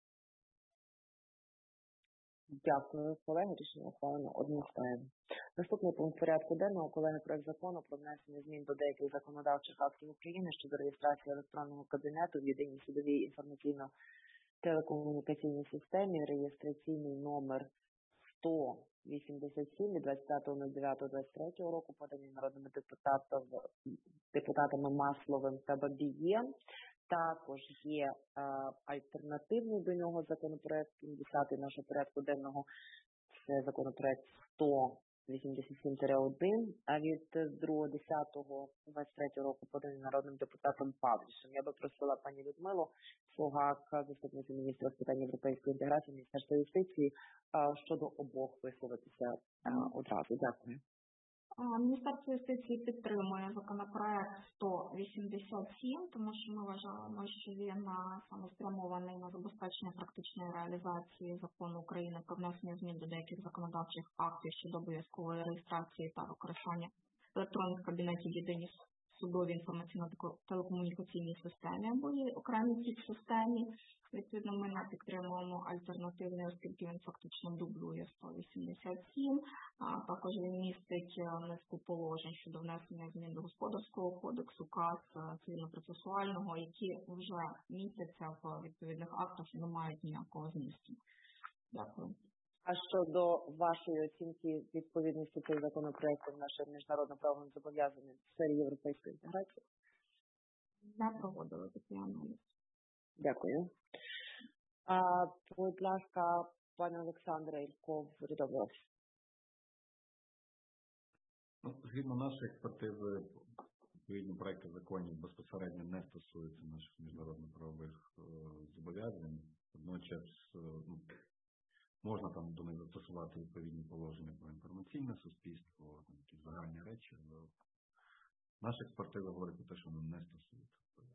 Дякую, колеги. Рішення ухвалено одностайно. Наступний пункт порядку денного, колеги, проект закону про внесення змін до деяких законодавчих актів України щодо реєстрації електронного кабінету в єдиній судовій інформаційно-телекомунікаційній системі, реєстраційний номер сто вісімдесят сім від двадцять п'ятого лютого двадцять третього року, поданий народними депутатами, депутатами Масловим та Бабієм. Також є е, альтернативний до нього законопроект, десятий нашого порядку денного, це законопроект сто вісімдесят сім - один, а від другого десятого двадцять третього року поданий народним депутатом Павлішем. Я би просила пані Людмилу Сугак, заступницю міністра з питань європейської інтеграції, Міністерства юстиції, е, щодо обох висловитися е, одразу. Дякую. Міністерство юстиції підтримує законопроект сто вісімдесят сім, тому що ми вважаємо, що він саме спрямований на забезпечення практичної реалізації закону України про внесення змін до деяких законодавчих актів щодо обов'язкової реєстрації та використання електронних кабінетів єдиній судовій інформаційно-телекомунікаційній системі або окремій цій системі. Відповідно, ми не підтримуємо альтернативний, оскільки він фактично дублює сто вісімдесят сім. А також він містить низку положень щодо внесення змін до Господарського кодексу, КАС, цивільно-процесуального, які вже містяться в відповідних актах і не мають ніякого змісту. Дякую. А щодо вашої оцінки відповідності цих законопроєктів нашим міжнародно-правовим зобов'язанням в сфері європейської інтеграції? Не проводили такий аналіз. Дякую. А, будь ласка, пане Олександре Ільков, урядовий офіс. Ну, згідно нашої експертизи, відповідні проекти законів безпосередньо не стосуються наших міжнародно-правових е, зобов'язань. Водночас е, ну, можна там до них застосувати відповідні положення про інформаційне суспільство, там, якісь загальні речі, але наша експертиза говорить про те, що вони не стосуються.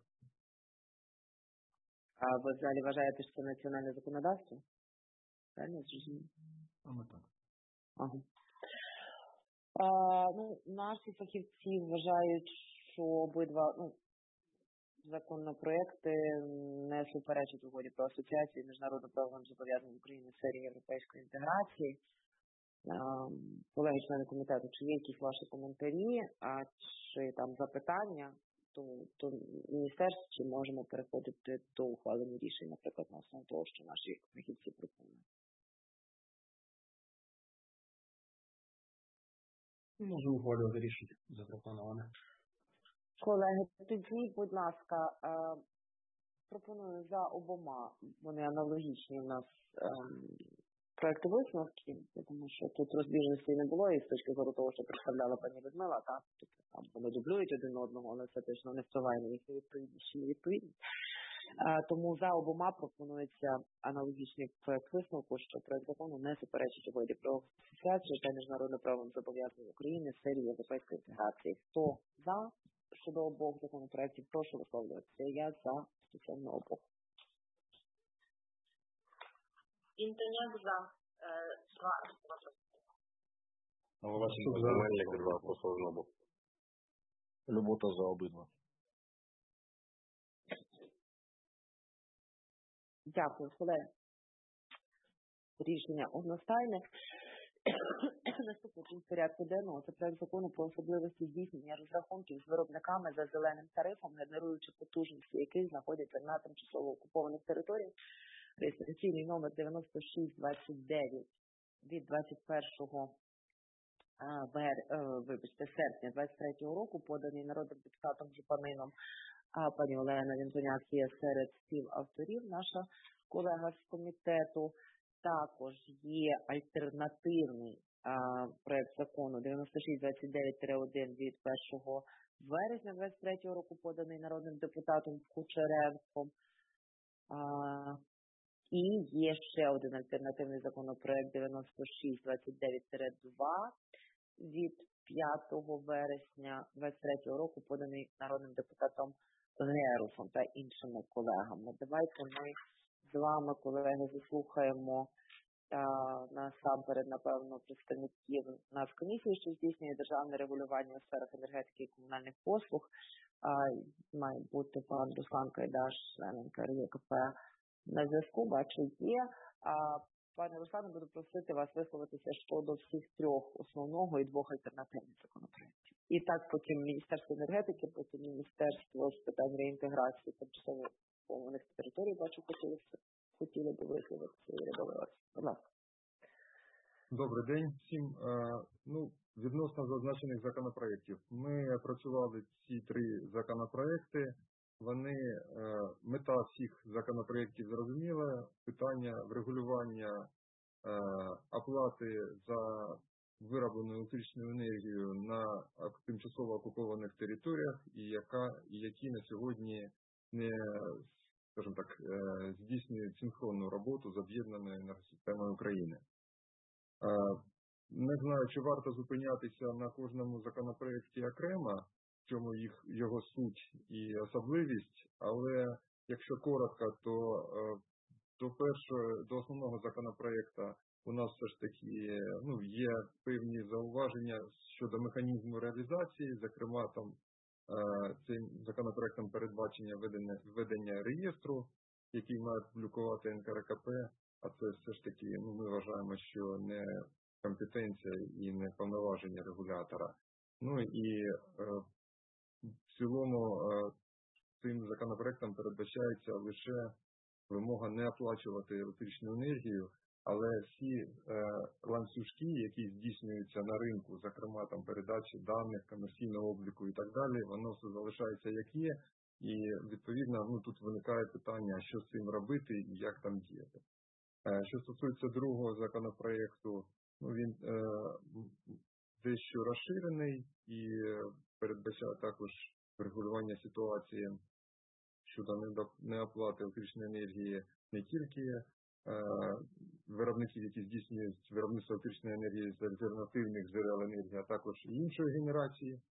А ви взагалі вважаєте, що це національне законодавство? Правильно зрозуміло? Саме так. Ага. А, ну, наші фахівці вважають, що обидва ну, законопроекти не суперечать угоді про асоціацію міжнародно-правовим зобов'язанням України в сфері європейської інтеграції. Колеги, члени комітету, чи є якісь ваші коментарі, а чи там запитання, то, то міністерство, чи можемо переходити до ухвалення рішень, наприклад, на основі того, що наші фахівці пропонують? Можемо ухвалювати рішення запропоноване. Колеги, тоді, будь ласка, пропоную за обома, вони аналогічні в нас проекти висновки, тому що тут розбіжності не було, і з точки зору того, що представляла пані Людмила, так, тобто там вони дублюють один одного, але це точно не впливає на їхню відповідність чи невідповідність. Тому за обома пропонується аналогічний проект висновку, що проект закону не суперечить угоді про асоціацію та міжнародно-правовим зобов'язанням України в сфері європейської інтеграції. Хто за щодо обох законопроектів, прошу висловлюватися. Я за стосовно обох. Інтоняк за. Два. Головаченко за. Мельник за. Посол Любота за обидва. Дякую, колеги. Рішення одностайне. Наступний пункт порядку денного – це проект закону про особливості здійснення розрахунків з виробниками за зеленим тарифом, генеруючи потужності, які знаходяться на тимчасово окупованих територіях. Реєстраційний номер дев'яносто шість двадцять дев'ять від двадцять першого вер... вибачте, серпня двадцять третього року, поданий народним депутатом Жупанином. А пані Олена Вінтоняк є серед співавторів, наша колега з комітету. Також є альтернативний а, проект закону дев'яносто шість двадцять дев'ять один від першого вересня двадцять третього року, поданий народним депутатом Кучеренком. А, і є ще один альтернативний законопроект дев'яносто шість двадцять дев'ять два від п'ятого вересня двадцять третього року, поданий народним депутатом Герусом та іншими колегами. Давайте ми з вами, колеги, заслухаємо а, насамперед, напевно, представників Нацкомісії, що здійснює державне регулювання у сферах енергетики і комунальних послуг. А, має бути пан Руслан Кайдаш, член ен ка ер є ка пе на зв'язку, бачу, є. А, пане Руслане, буду просити вас висловитися щодо всіх трьох, основного і двох альтернативних законопроєктів. І так, потім Міністерство енергетики, потім Міністерство з питань реінтеграції тимчасово окупованих територій, бачу, хотіли, хотіли б висловитися і рядовувати. Будь ласка. Добрий день всім. Ну, відносно зазначених законопроєктів. Ми працювали ці три законопроєкти. Вони, мета всіх законопроєктів зрозуміла. Питання врегулювання оплати за вироблену електричну енергію на тимчасово окупованих територіях, і яка, і які на сьогодні не, скажімо так, здійснюють синхронну роботу з об'єднаною енергосистемою України. Не знаю, чи варто зупинятися на кожному законопроєкті окремо, в чому їх, його суть і особливість, але якщо коротко, то до першого, до основного законопроєкту у нас все ж таки ну, є певні зауваження щодо механізму реалізації, зокрема там цим законопроєктом передбачення введення, введення реєстру, який має публікувати ен ка ер ка пе, а це все ж таки, ну, ми вважаємо, що не компетенція і не повноваження регулятора. Ну і в цілому цим законопроектом передбачається лише вимога не оплачувати електричну енергію, але всі е, ланцюжки, які здійснюються на ринку, зокрема там передачі даних, комерційного обліку і так далі, воно все залишається як є, і відповідно ну, тут виникає питання, що з цим робити і як там діяти. Е, що стосується другого законопроекту, ну, він е, дещо розширений і передбачає також регулювання ситуації щодо неоплати електричної енергії не тільки е, виробників, які здійснюють виробництво електричної енергії з альтернативних джерел енергії, а також і іншої генерації. Е,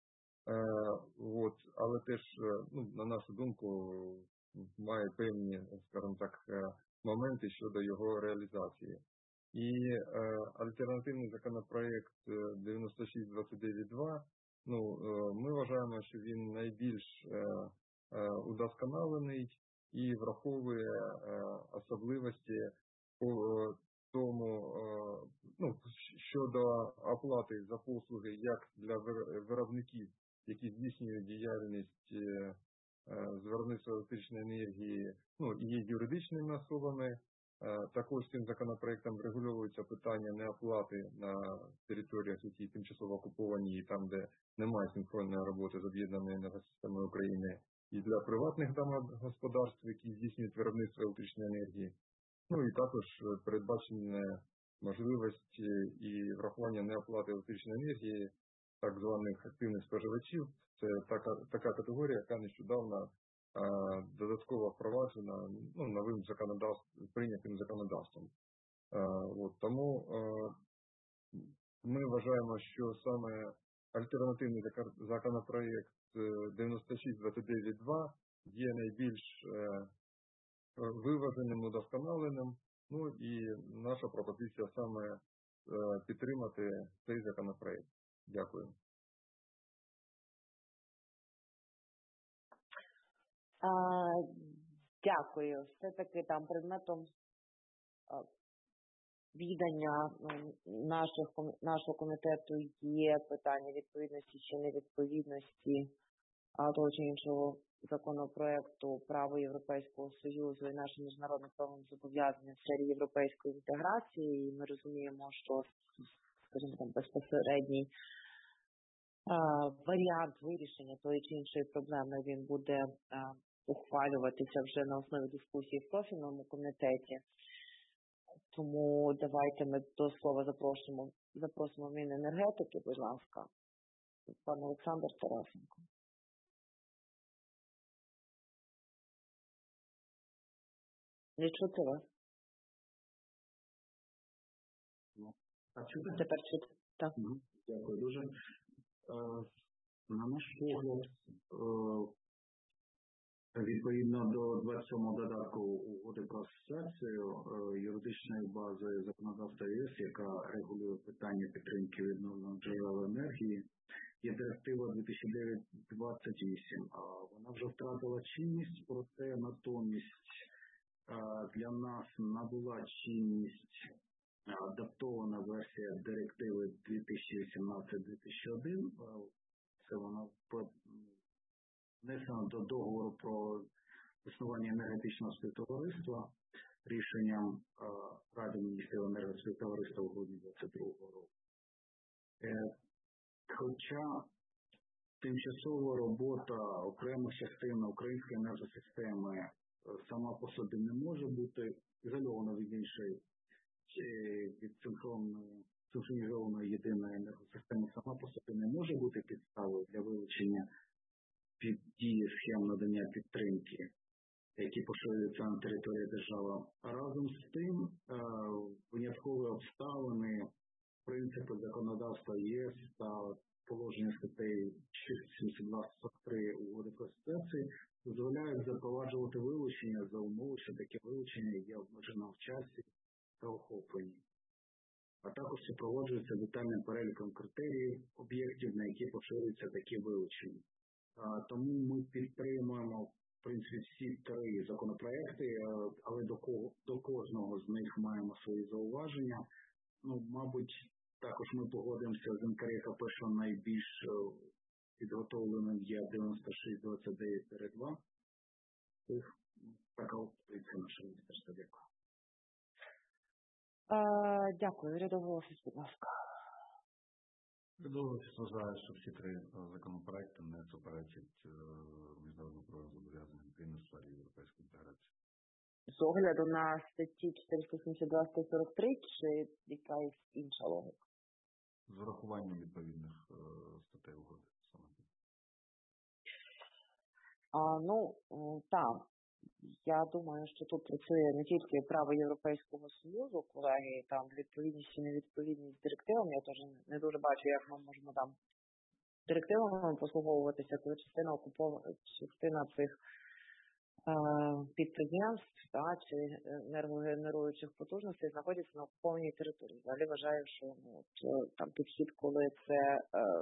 от, але теж, ну, на нашу думку, має певні, скажімо так, моменти щодо його реалізації. І е, альтернативний законопроект дев'яносто шість двадцять дев'ять два, ну, е, ми вважаємо, що він найбільш е, е, удосконалений і враховує е, особливості по тому, е, ну, щодо оплати за послуги як для виробників, які здійснюють діяльність е, з виробництва електричної енергії, ну, і є юридичними особами. Також цим законопроектом врегульовується питання неоплати на територіях, які тимчасово окуповані, і там, де немає синхронної роботи з об'єднаною енергосистемою України, і для приватних домогосподарств, які здійснюють виробництво електричної енергії. Ну і також передбачена можливість і врахування неоплати електричної енергії так званих активних споживачів. Це така, така категорія, яка нещодавно додатково впроваджена ну, новим законодавством, прийнятим законодавством. От, тому ми вважаємо, що саме альтернативний законопроєкт дев'яносто шість двадцять дев'ять два є найбільш виваженим, удосконаленим. Ну і наша пропозиція саме підтримати цей законопроєкт. Дякую. А, дякую. Все-таки там предметом а, відання ну, наших, нашого комітету є питання відповідності чи невідповідності а, того чи іншого законопроекту право Європейського Союзу і наші міжнародні правові зобов'язання в сфері європейської інтеграції. І ми розуміємо, що, скажімо, там безпосередній а, варіант вирішення тої чи іншої проблеми він буде а, ухвалюватися вже на основі дискусії в профільному комітеті. Тому давайте ми до слова запросимо, запросимо Міненергетики, будь ласка, пан Олександр Тарасенко. Не чути вас? Ну, а чути? Тепер чути, так. Угу. Дякую дуже. Е, на наш погляд, е, відповідно до двадцять сьомого додатку угоди про асоціацію е, юридичної бази законодавства ЄС, яка регулює питання підтримки відновлюваних джерел енергії, є директива дві тисячі дев'ять двадцять вісім. Вона вже втратила чинність, проте натомість для нас набула чинність адаптована версія директиви дві тисячі вісімнадцять дві тисячі один. Це вона внесена до договору про існування енергетичного співтовариства рішенням Ради міністрів енергоспівтовариства у грудні двадцять другого року. Хоча тимчасова робота окремих частин української енергосистеми сама по собі не може бути ізольована від іншої від синхронізованої єдиної енергосистеми, сама по собі не може бути підставою для вилучення під дії схем надання підтримки, які поширюються на території держави. А разом з тим виняткові обставини, принципи законодавства ЄС та положення статей сімдесят два сорок три угоди про асоціацію дозволяють запроваджувати вилучення за умови, що таке вилучення є обмежено в часі та охопленні. А також супроводжується детальним переліком критеріїв об'єктів, на які поширюються такі вилучення. А, тому ми підтримуємо, в принципі, всі три законопроекти, але до, кого, до кожного з них маємо свої зауваження. Ну, мабуть, також ми погодимося з ен ка ер і ка пе, що найбільш підготовленим є дев'яносто шість двадцять дев'ять два. Така от позиція нашого міністерства. Дякую. А, дякую. Урядовий офіс, будь ласка. Урядовий офіс вважає, що всі три законопроекти не суперечать міжнародним правовим зобов'язанням України в сфері європейської інтеграції. З огляду на статті чотириста сімдесят два сорок три чи якась інша логіка? З врахуванням відповідних е, статей угоди. А, ну, так. Я думаю, що тут працює не тільки право Європейського Союзу, колеги, там відповідність чи невідповідність директивам. Я теж не дуже бачу, як ми можемо там директивами послуговуватися, коли частина окупована, частина цих е, підприємств та, чи енергогенеруючих потужностей знаходяться на окупованій території. Взагалі вважаю, що ну, там підхід, коли це е,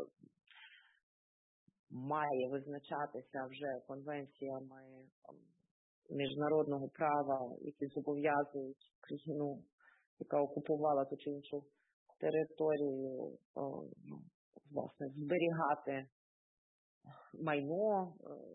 має визначатися вже конвенціями міжнародного права, які зобов'язують країну, яка окупувала ту чи іншу територію, ну, власне, зберігати майно,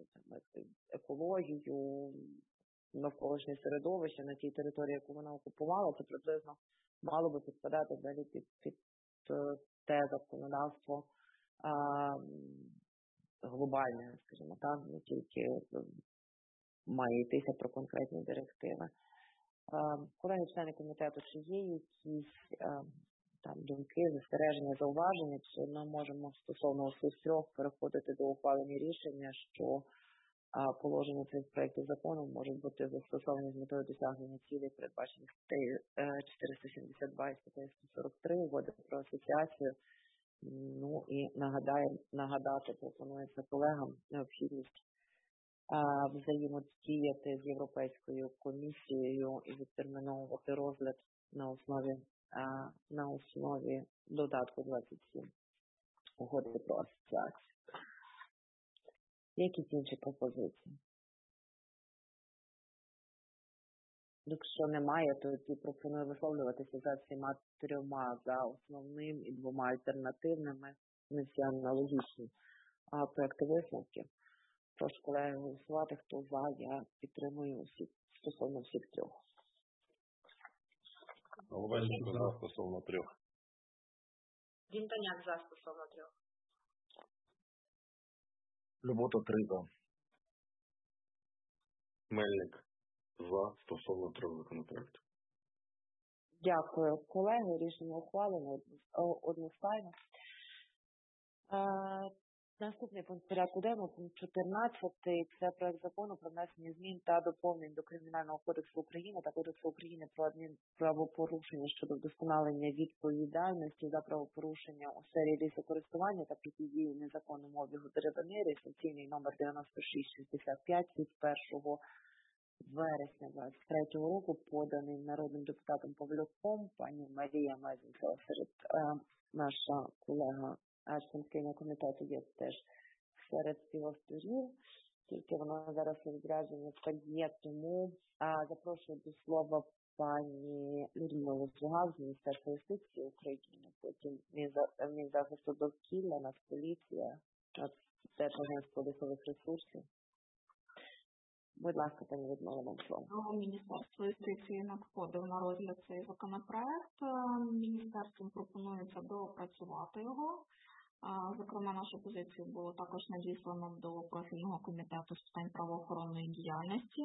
екологію, навколишнє середовище на тій території, яку вона окупувала, це приблизно мало би підпадати далі під, під те законодавство а, глобальне, скажімо так, не тільки має йтися про конкретні директиви. Колеги-члени комітету, чи є якісь там думки, застереження, зауваження, чи ми можемо стосовно усіх трьох переходити до ухвалення рішення, що А положення цих проєктів закону можуть бути застосовані з метою досягнення цілей, передбачених статтею чотириста сімдесят два і статтею сто сорок три Угоди про асоціацію. Ну і нагадаю, нагадати пропонується колегам необхідність а, взаємодіяти з Європейською комісією і відтерміновувати розгляд на основі а, на основі додатку двадцять сім Угоди про асоціацію. Якісь інші пропозиції? Якщо немає, то я пропоную висловлюватися за всіма трьома, за основним і двома альтернативними, не всі аналогічні а, проекти висновків. Прошу колеги голосувати, хто за, я підтримую усі, стосовно всіх трьох. Голованченко за стосовно трьох. Дінтоняк за стосовно трьох. Любота три за. Мельник за стосовно трьох законопроєктів. Дякую, колеги. Рішення ухвалено одностайно. Е, наступний пункт порядку денного, пункт чотирнадцятий. Це проект закону про внесення змін та доповнень до Кримінального кодексу України та Кодексу України про адмінправопорушення щодо вдосконалення відповідальності за правопорушення у сфері лісокористування та протидії незаконному обігу деревини, реєстраційний номер дев'яносто шість шістдесят п'ять від першого вересня двадцять третього року, поданий народним депутатом Павлюком. Пані Марія Мезенцева, серед е, наша колега членкиня комітету є теж серед співавторів, тільки вона зараз у відрядженні є, тому а, запрошую до слова пані Людмилу Жугав з Міністерства юстиції України, потім Мінзахисту довкілля, Нацполіція, Держагентство лісових ресурсів. Будь ласка, пані Людмила, вам слово. Міністерство юстиції надходив на розгляд цей законопроект. Міністерством пропонується доопрацювати його. Зокрема, наша позиція була також надіслана до профільного комітету з питань правоохоронної діяльності.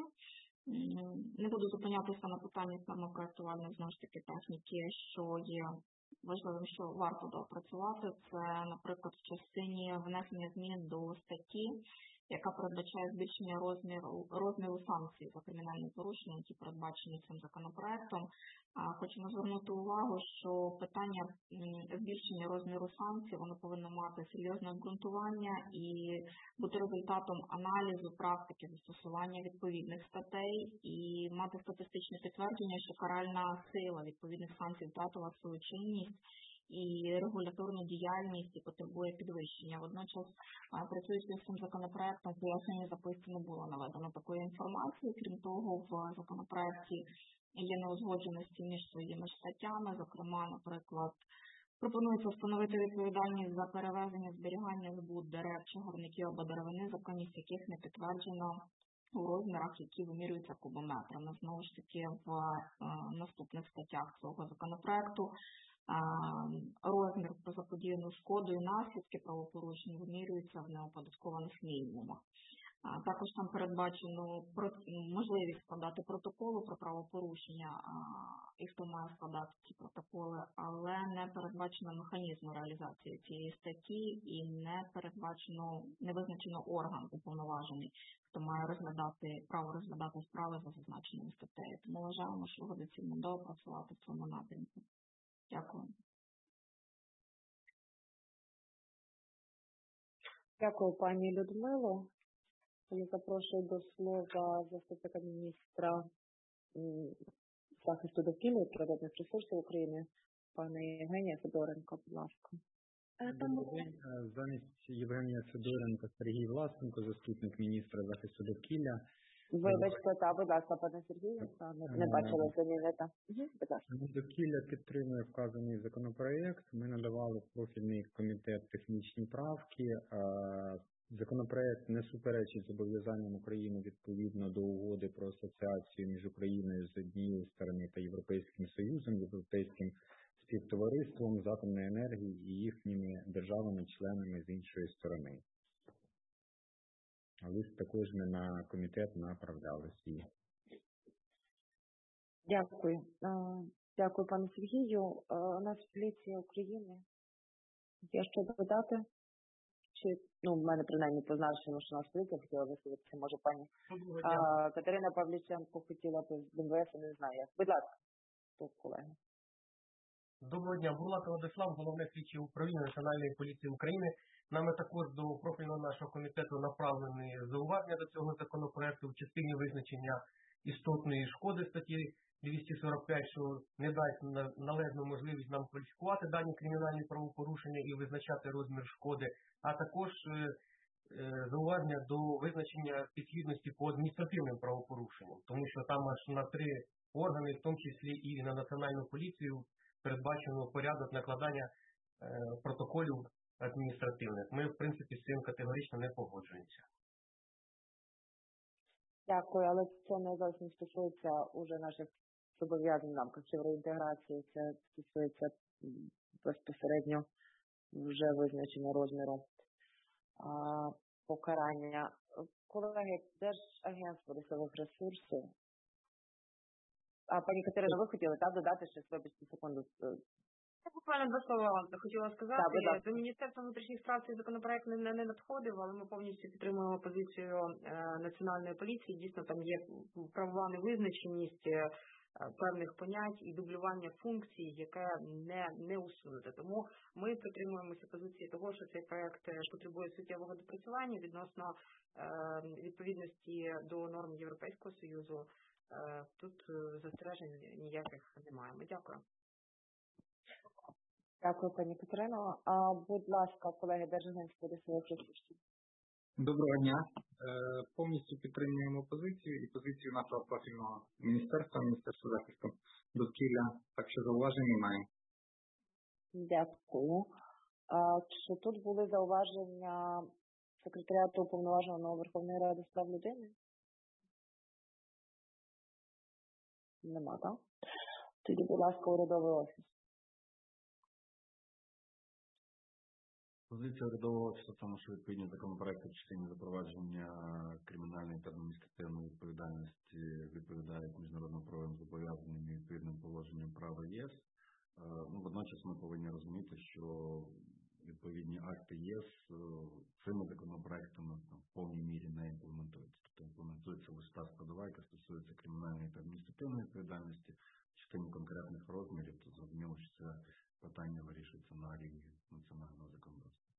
Не буду зупинятися на питанні нормопроектувальної, знову ж таки, техніки, що є важливим, що варто доопрацювати. Це, наприклад, в частині внесення змін до статті, яка передбачає збільшення розміру, розміру санкцій за кримінальні порушення, які передбачені цим законопроектом. Хочемо звернути увагу, що питання збільшення розміру санкцій, воно повинно мати серйозне обґрунтування і бути результатом аналізу практики застосування відповідних статей і мати статистичне підтвердження, що каральна сила відповідних санкцій втратила свою чинність і регуляторну діяльність і потребує підвищення. Водночас, працюючи з цим законопроектом, в поясненні записці не було наведено такої інформації. Крім того, в законопроекті є неузгодженості між своїми статтями. Зокрема, наприклад, пропонується встановити відповідальність за перевезення, зберігання, збут дерев, чагарників або деревини, законність яких не підтверджено у розмірах, які вимірюються кубометрами. Знову ж таки, в е, наступних статтях цього законопроекту розмір про заподіяну шкоду і наслідки правопорушень вимірюються в неоподаткованих мінімумах. Також там передбачено можливість складати протоколи про правопорушення і хто має складати ці протоколи, але не передбачено механізму реалізації цієї статті і не передбачено, не визначено орган уповноважений, хто має розглядати, право розглядати справи за зазначеною статтею. Тому вважаємо, що його доцільно доопрацювати в цьому напрямку. Дякую. Дякую, пані Людмило. Я запрошую до слова заступника міністра захисту довкілля і природних ресурсів України, пана Євгенія Федоренка, будь ласка. Замість Євгенія Федоренка Сергій Власенко, заступник міністра захисту довкілля. Вибачте, та, будь ласка, пане Сергію, не, не бачила заміни, та. Будь ласка. Довкілля підтримує вказаний законопроект. Ми надавали в профільний комітет технічні правки. Законопроект не суперечить зобов'язанням України відповідно до угоди про асоціацію між Україною з однієї сторони та Європейським Союзом, Європейським співтовариством з атомної енергії і їхніми державами-членами з іншої сторони. Лист також ми на комітет направляли свій. Дякую. Дякую, пане Сергію. Нацполіція України. Є що додати? Чи, ну, в мене принаймні позначено, що нас поліція хотіла висловитися, може пані а, Катерина Павліченко хотіла б з МВС, не знаю як. Будь ласка, тут колеги. Доброго дня, Бурлак Владислав, головне слідче управління Національної поліції України. Нами також до профільного нашого комітету направлені зауваження до цього законопроекту в частині визначення істотної шкоди статті двісті сорок п'ять, що не дасть належну можливість нам кваліфікувати дані кримінальні правопорушення і визначати розмір шкоди, а також зауваження до визначення підслідності по адміністративним правопорушенням, тому що там аж на три органи, в тому числі і на Національну поліцію, передбачено порядок накладання е, протоколів адміністративних. Ми, в принципі, з цим категорично не погоджуємося. Дякую, але це не зовсім стосується уже наших зобов'язань в рамках євроінтеграції. Це стосується безпосередньо вже визначення розміру а, покарання. Колеги, Держагентство лісових ресурсів. А, пані Катерина, ви хотіли так додати щось, вибачте, секунду. Я буквально два слова хотіла сказати. Так, до Міністерства внутрішніх справ цей законопроект не, не надходив, але ми повністю підтримуємо позицію е, Національної поліції. Дійсно, там є правова невизначеність е, певних понять і дублювання функцій, яке не, не усунуте. Тому ми притримуємося позиції того, що цей проект потребує суттєвого допрацювання відносно е, відповідності до норм Європейського Союзу. Тут застережень ніяких немає. Дякую. Дякую, пані Катерино. А, будь ласка, колеги, Держагентство лісових ресурсів. Доброго дня. Е, повністю підтримуємо позицію і позицію нашого профільного міністерства, Міністерства захисту довкілля, так що зауважень немає. Дякую. А, чи тут були зауваження секретаріату уповноваженого Верховної Ради з прав людини? Нема, так? Тоді, будь ласка, урядовий офіс. Позиція урядового офісу в тому, що відповідні законопроекти в частині запровадження кримінальної та адміністративної відповідальності відповідають міжнародно-правовим зобов'язанням і відповідним положенням права ЄС. Ну, водночас ми повинні розуміти, що відповідні акти ЄС цими законопроектами в повній мірі не імплементуються. Тобто імплементується лише та складова, яка стосується кримінальної та адміністративної відповідальності, в частині конкретних розмірів, то зрозуміло, що це питання вирішується на рівні національного законодавства.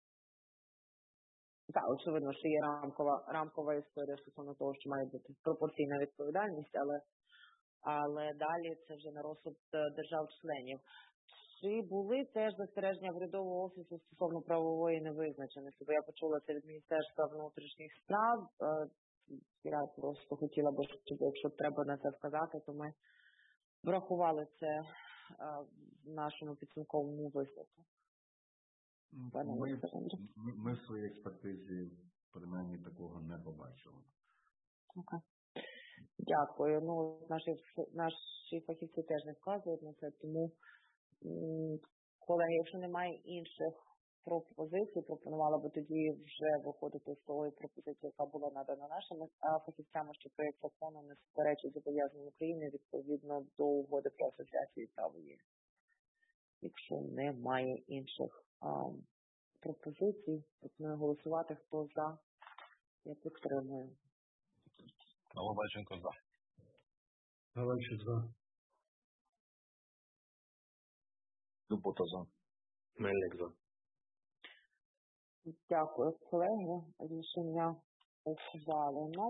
Так, очевидно, що є рамкова, рамкова історія стосовно того, що має бути пропорційна відповідальність, але, але далі це вже на розсуд держав-членів. Чи були теж застереження урядового офісу стосовно правової невизначеності? Бо я почула це від Міністерства внутрішніх справ. Я просто хотіла б, щоб, якщо треба на це вказати, то ми врахували це в нашому підсумковому висновку. Ми, ми, ми в своїй експертизі принаймні такого не побачили. Окей. Дякую. Ну, наші, наші фахівці теж не вказують на це, тому колеги, якщо немає інших пропозицій, пропонувала би тоді вже виходити з тої пропозиції, яка була надана нашими фахівцями, що проєкт закону не суперечить зобов'язанням України відповідно до угоди про асоціацію права ЄС. Якщо немає інших а, пропозицій, пропоную голосувати, хто за, я підтримую. Головаченко за. Галайчик за. Любота за. Мельник за. Дякую, колеги. Рішення ухвалено.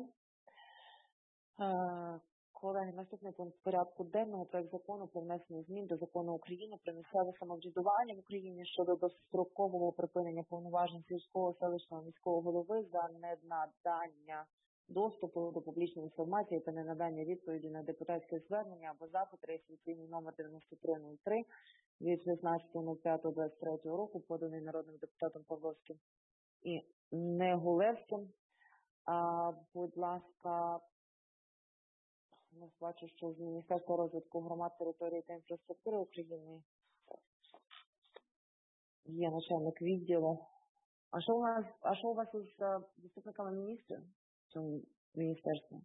Е, колеги, наступний пункт порядку денного – проект закону про внесення змін до Закону України про місцеве самоврядування в Україні щодо дострокового припинення повноважень сільського, селищного, міського голови за ненадання доступу до публічної інформації та ненадання відповіді на депутатське звернення або запит реєстраційний номер дев'яносто три нуль три від шістнадцятого п'ятого двадцять третього року, поданий народним депутатом Павловським і Негулевським. А, будь ласка, я бачу, що з Міністерства розвитку громад, території та інфраструктури України є начальник відділу. А що у вас, а що у вас із заступниками міністрів в цьому міністерстві?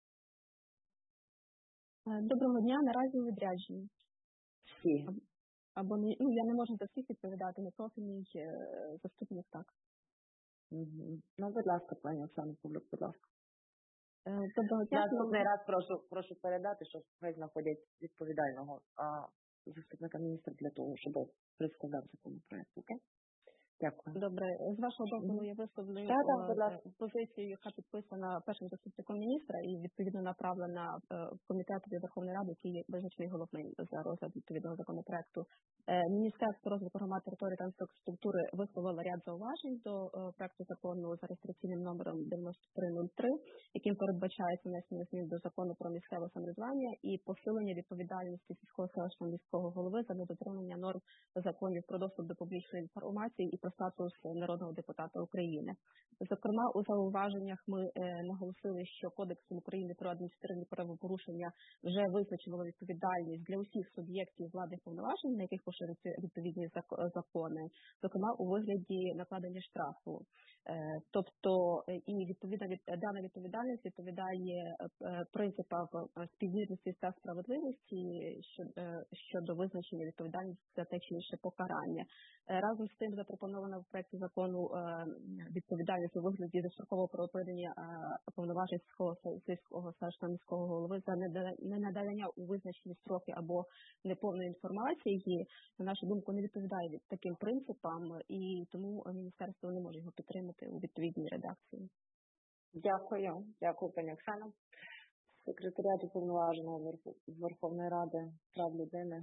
Доброго дня, наразі у відрядженні. Всі? або не, ну, я не можу за всіх відповідати, не профільний заступник так. Угу. Ну, будь ласка, пані Оксана Павлюк, будь ласка. Доброго дня. Наступний раз прошу, прошу передати, що хай знаходять відповідального а, заступника міністра для того, щоб представляв законопроект. Окей? Дякую. Добре. З вашого дозволу я висловлю Так, так, будь ласка. позицію, яка підписана першим заступником міністра і відповідно направлена в комітет Верховної Ради, який є визначений головним за розгляд відповідного законопроекту. Міністерство розвитку громад, території та інфраструктури висловило ряд зауважень до проекту закону за реєстраційним номером дев'яносто три нуль три, яким передбачається внесення змін до закону про місцеве самоврядування і посилення відповідальності сільського селищного міського голови за недотримання норм законів про доступ до публічної інформації і про статус народного депутата України. Зокрема, у зауваженнях ми е, наголосили, що Кодексом України про адміністративні правопорушення вже визначено відповідальність для усіх суб'єктів владних повноважень, на яких поширюються відповідні закони, зокрема у вигляді накладення штрафу. Е, тобто, і відповідна від дана відповідальність відповідає е, принципам співвірності та справедливості щодо, е, щодо визначення відповідальності за те чи інше покарання. Е, разом з тим запропонована в проекті закону е, відповідальність у вигляді дострокового припинення е, повноважень сільського селищного міського голови за ненадання у визначені строки або неповної інформації, на нашу думку, не відповідає таким принципам, і тому міністерство не може його підтримати у відповідній редакції. Дякую. Дякую, пані Оксана. Секретаріат уповноваженого Верховної Ради прав людини.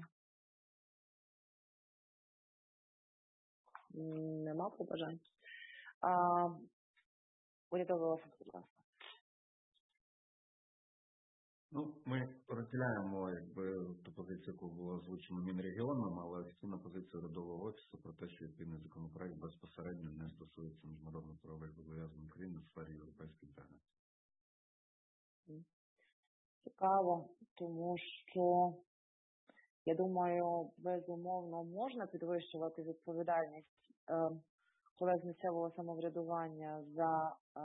Нема побажань. А, урядовий офіс, будь ласка. Ну, ми розділяємо якби ту позицію, яку було озвучено Мінрегіоном, але офіційна позиція урядового офісу про те, що відповідний законопроект безпосередньо не стосується міжнародно-правових зобов'язань України в сфері європейської інтеграції. Цікаво, тому що, я думаю, безумовно можна підвищувати відповідальність е, колег з місцевого самоврядування за е,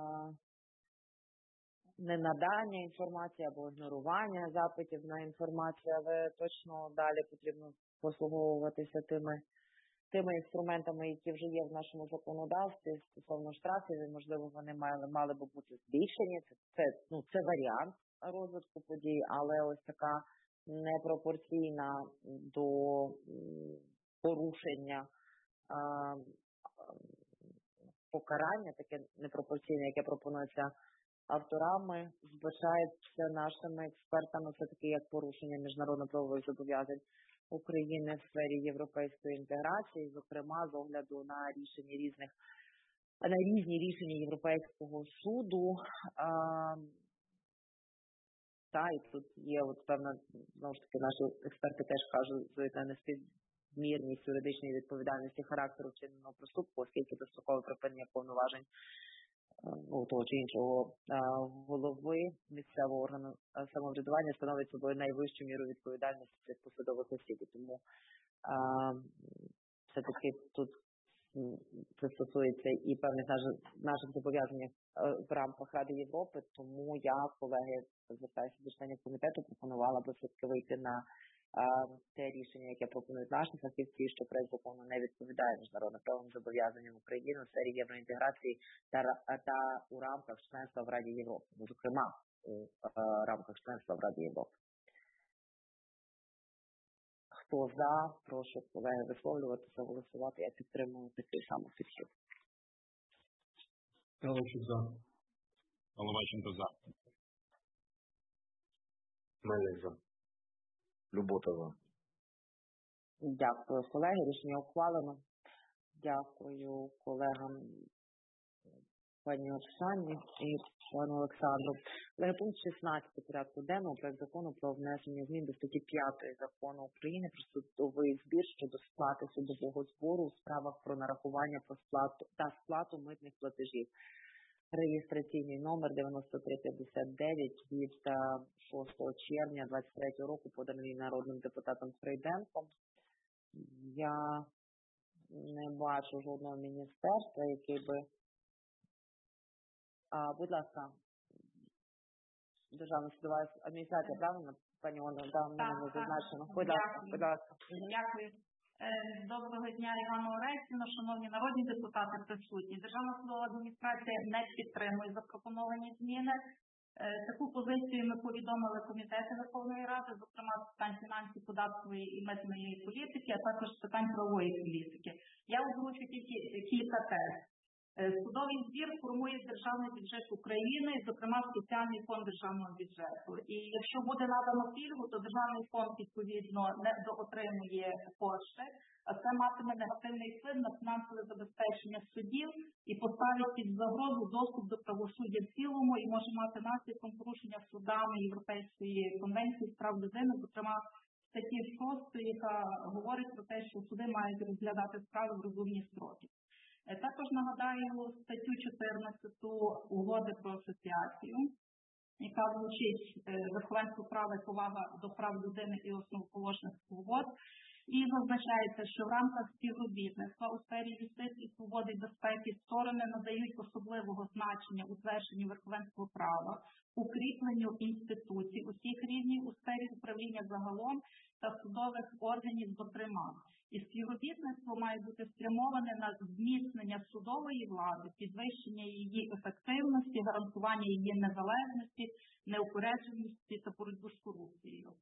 ненадання інформації або ігнорування запитів на інформацію, але точно далі потрібно послуговуватися тими, тими інструментами, які вже є в нашому законодавстві стосовно штрафів, і, можливо, вони мали, мали би бути збільшені. Це, це, ну, це варіант розвитку подій, але ось така непропорційна до порушення а, покарання, таке непропорційне, яке пропонується авторами, збачається нашими експертами все-таки як порушення міжнародно-правових зобов'язань України в сфері європейської інтеграції, зокрема з огляду на рішення різних, на різні рішення Європейського суду. А, та, і тут є, от, певна, знову ж таки, наші експерти теж кажуть, на неспівмірність юридичної відповідальності характеру вчиненого проступку, оскільки дострокове припинення повноважень ну, того чи іншого а, голови місцевого органу самоврядування становить собою найвищу міру відповідальності цих посадових осіб. Тому а, все-таки тут це стосується і певних наших, наших зобов'язань в рамках Ради Європи, тому я, колеги, звертаюся до членів комітету, пропонувала би все-таки вийти на а, те рішення, яке пропонують наші фахівці, що проект закону не відповідає міжнародно-правовим зобов'язанням України у сфері євроінтеграції та, та у рамках членства в Раді Європи, ну, зокрема у а, рамках членства в Раді Європи. Хто за, прошу колеги висловлюватися, голосувати. Я підтримую такий самий підхід. Галичук за. Головаченко за. Мельник за. Любота за. Дякую, колеги. Рішення ухвалено. Дякую колегам пані Оксані і пану Олександру. Колеги, пункт шістнадцятий порядку денного, проект закону про внесення змін до статті п'ятої Закону України про судовий збір щодо сплати судового збору у справах про нарахування по сплату та сплату митних платежів. Реєстраційний номер дев'яносто три п'ятдесят дев'ять від шостого червня двадцять третього року, поданий народним депутатом Фрейденком. Я не бачу жодного міністерства, який би... А, будь ласка, Державна судова адміністрація, правильно? Пані Оля, да, в мене не зазначено. Будь ласка, будь ласка. Дякую. Доброго дня, Івана Орестівна, шановні народні депутати присутні. Державна судова адміністрація не підтримує запропоновані зміни. Таку позицію ми повідомили Комітету Верховної Ради, зокрема з питань фінансів, податкової і митної політики, а також з питань правової політики. Я озвучу тільки кілька тез. Судовий збір формує державний бюджет України, зокрема спеціальний фонд державного бюджету. І якщо буде надано пільгу, то державний фонд відповідно не доотримує кошти, а це матиме негативний вплив на фінансове забезпечення судів і поставить під загрозу доступ до правосуддя в цілому і може мати наслідком порушення судами Європейської конвенції з прав людини, зокрема статті шостої, яка говорить про те, що суди мають розглядати справи в розумні строки. Також нагадаю статтю чотирнадцяту Угоди про асоціацію, яка звучить верховенство права і повага до прав людини і основоположних свобод. І зазначається, що в рамках співробітництва у сфері юстиції, свободи і безпеки сторони надають особливого значення утвердженню верховенства права, укріпленню інституцій усіх рівнів у сфері управління загалом та судових органів зокрема. І співробітництво має бути спрямоване на зміцнення судової влади, підвищення її ефективності, гарантування її незалежності, неупередженості та боротьбу з корупцією.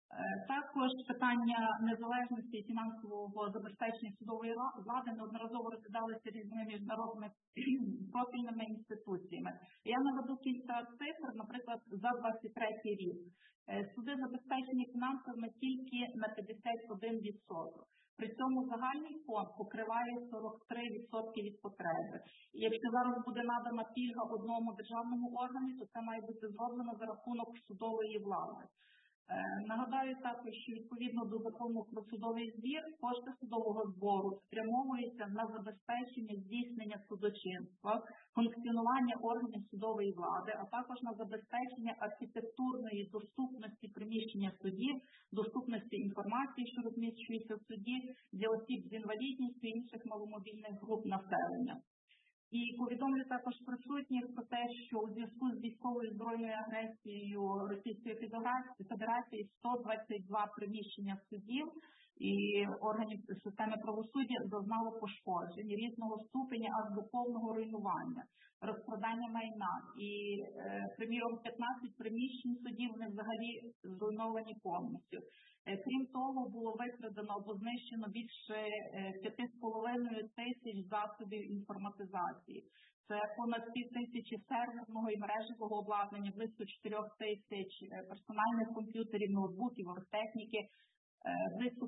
Також питання незалежності і фінансового забезпечення судової влади неодноразово розглядалися різними міжнародними профільними інституціями. Я наведу кілька цифр, наприклад, за двадцять третій рік. Суди забезпечені фінансовими тільки на п'ятдесят один відсоток. При цьому загальний фонд покриває сорок три відсотки від потреби. І якщо зараз буде надана пільга одному державному органу, то це має бути зроблено за рахунок судової влади. Нагадаю також, що відповідно до закону про судовий збір, кошти судового збору спрямовуються на забезпечення здійснення судочинства, функціонування органів судової влади, а також на забезпечення архітектурної доступності приміщення судів, доступності інформації, що розміщується в суді для осіб з інвалідністю і інших маломобільних груп населення. І повідомлю також присутніх про те, що у зв'язку з військовою збройною агресією Російської Федерації сто двадцять два приміщення судів і органів системи правосуддя зазнало пошкоджень різного ступеня аж до повного руйнування, розкрадання майна. І, е, приміром, п'ятнадцять приміщень судів вони взагалі зруйновані повністю. Крім того, було викрадено або знищено більше п'ять з половиною тисяч засобів інформатизації. Це понад пів тисячі серверного і мережевого обладнання, близько чотири тисяч персональних комп'ютерів, ноутбуків, оргтехніки, близько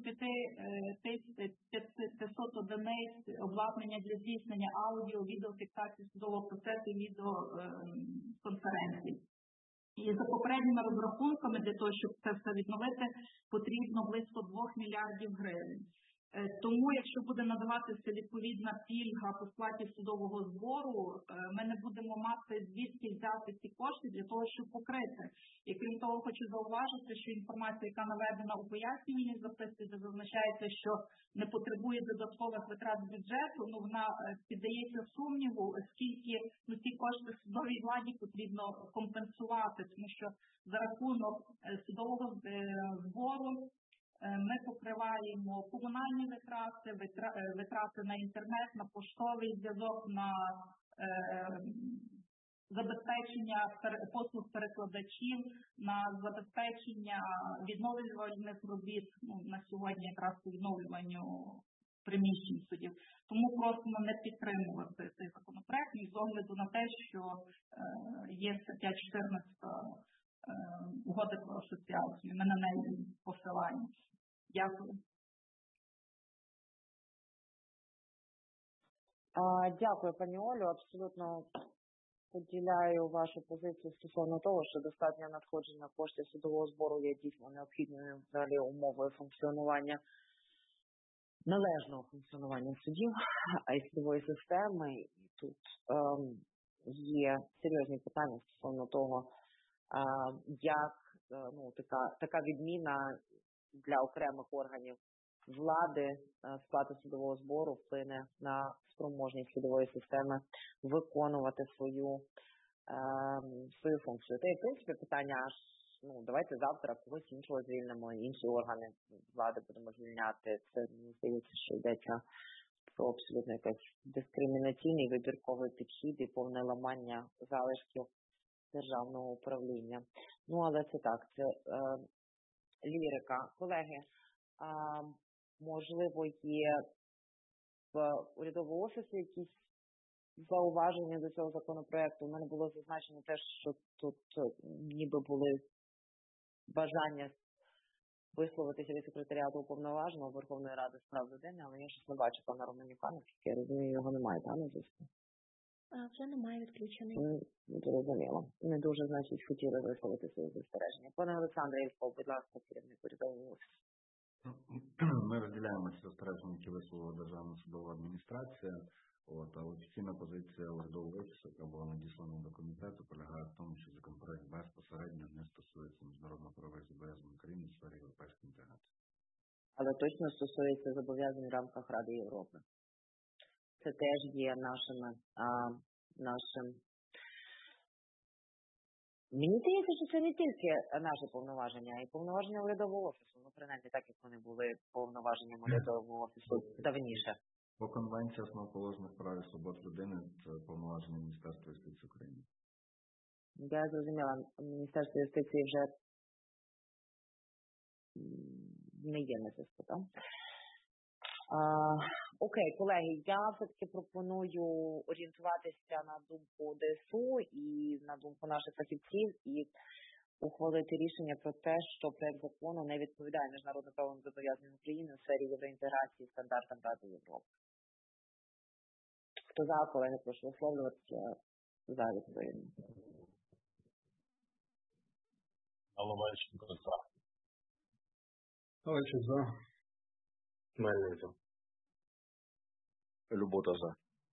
п'ятсот одиниць обладнання для здійснення аудіо, відеофіксації судового процесу і відеоконференцій. І за попередніми розрахунками, для того, щоб це все відновити, потрібно близько двох мільярдів гривень. Тому, якщо буде надаватися відповідна пільга по сплаті судового збору, ми не будемо мати звідки взяти ці кошти для того, щоб покрити. І крім того, хочу зауважити, що інформація, яка наведена у пояснювальній записці, де зазначається, що не потребує додаткових витрат бюджету, ну вона піддається сумніву, оскільки ну, ці кошти судовій владі потрібно компенсувати, тому що за рахунок судового збору ми покриваємо комунальні витрати, витрати на інтернет, на поштовий зв'язок, на е, забезпечення послуг перекладачів, на забезпечення відновлювальних робіт, ну, на сьогодні якраз по відновлюванню приміщень судів. Тому просимо не підтримувати цей законопроект, і з огляду на те, що е, є стаття чотирнадцята е, Угоди про асоціацію. Ми на неї посилаємося. Дякую. Дякую, пані Олю. Абсолютно поділяю вашу позицію стосовно того, що достатнє надходження коштів судового збору є дійсно необхідною взагалі умовою функціонування, належного функціонування судів і судової системи. І тут ем, є серйозні питання стосовно того, ем, як е, ну, така, така відміна для окремих органів влади сплати судового збору вплине на спроможність судової системи виконувати свою, е, свою функцію. Це, в принципі, питання аж ну, давайте завтра когось іншого звільнимо, інші органи влади будемо звільняти. Це, мені здається, що йдеться про абсолютно якийсь дискримінаційний вибірковий підхід і повне ламання залишків державного управління. Ну, але це так, це е, лірика. Колеги, е, можливо, є в урядовому офісі якісь зауваження до цього законопроекту. У мене було зазначено теж, що тут ніби були бажання висловитися від секретаріату уповноваженого Верховної Ради з прав людини, але я щось не бачу пана Романюка, наскільки я розумію, його немає, так, на зв'язку? Вже немає відключений. Зрозуміло. Не дуже, значить, хотіли висловити свої застереження. Пане Олександре Ілько, будь ласка, керівник урядового офісу. Ми розділяємо ці застереження, які висловила Державна судова адміністрація. От, а офіційна позиція урядового офісу, яка була надіслана до комітету, полягає в тому, що законопроект безпосередньо не стосується міжнародно-правових зобов'язань України в сфері європейської інтеграції. Але точно стосується зобов'язань в рамках Ради Європи. Це теж є нашими, а, нашим... Мені здається, що це не тільки наші повноваження, а й повноваження урядового офісу. Ну, принаймні так, як вони були повноваженням урядового офісу давніше. По Конвенції основоположних прав і свобод людини це повноваження Міністерства юстиції України. Я зрозуміла, Міністерство юстиції вже не є на зв'язку, так? А, окей, колеги, я все-таки пропоную орієнтуватися на думку ДСУ і на думку наших фахівців і ухвалити рішення про те, що проект закону не відповідає міжнародно-правовим зобов'язанням України у сфері євроінтеграції і стандартам Ради Європи. Хто за, колеги, прошу висловлюватися за відповідно. Головайченко за. Галайчук за. Мельник за. Любота за.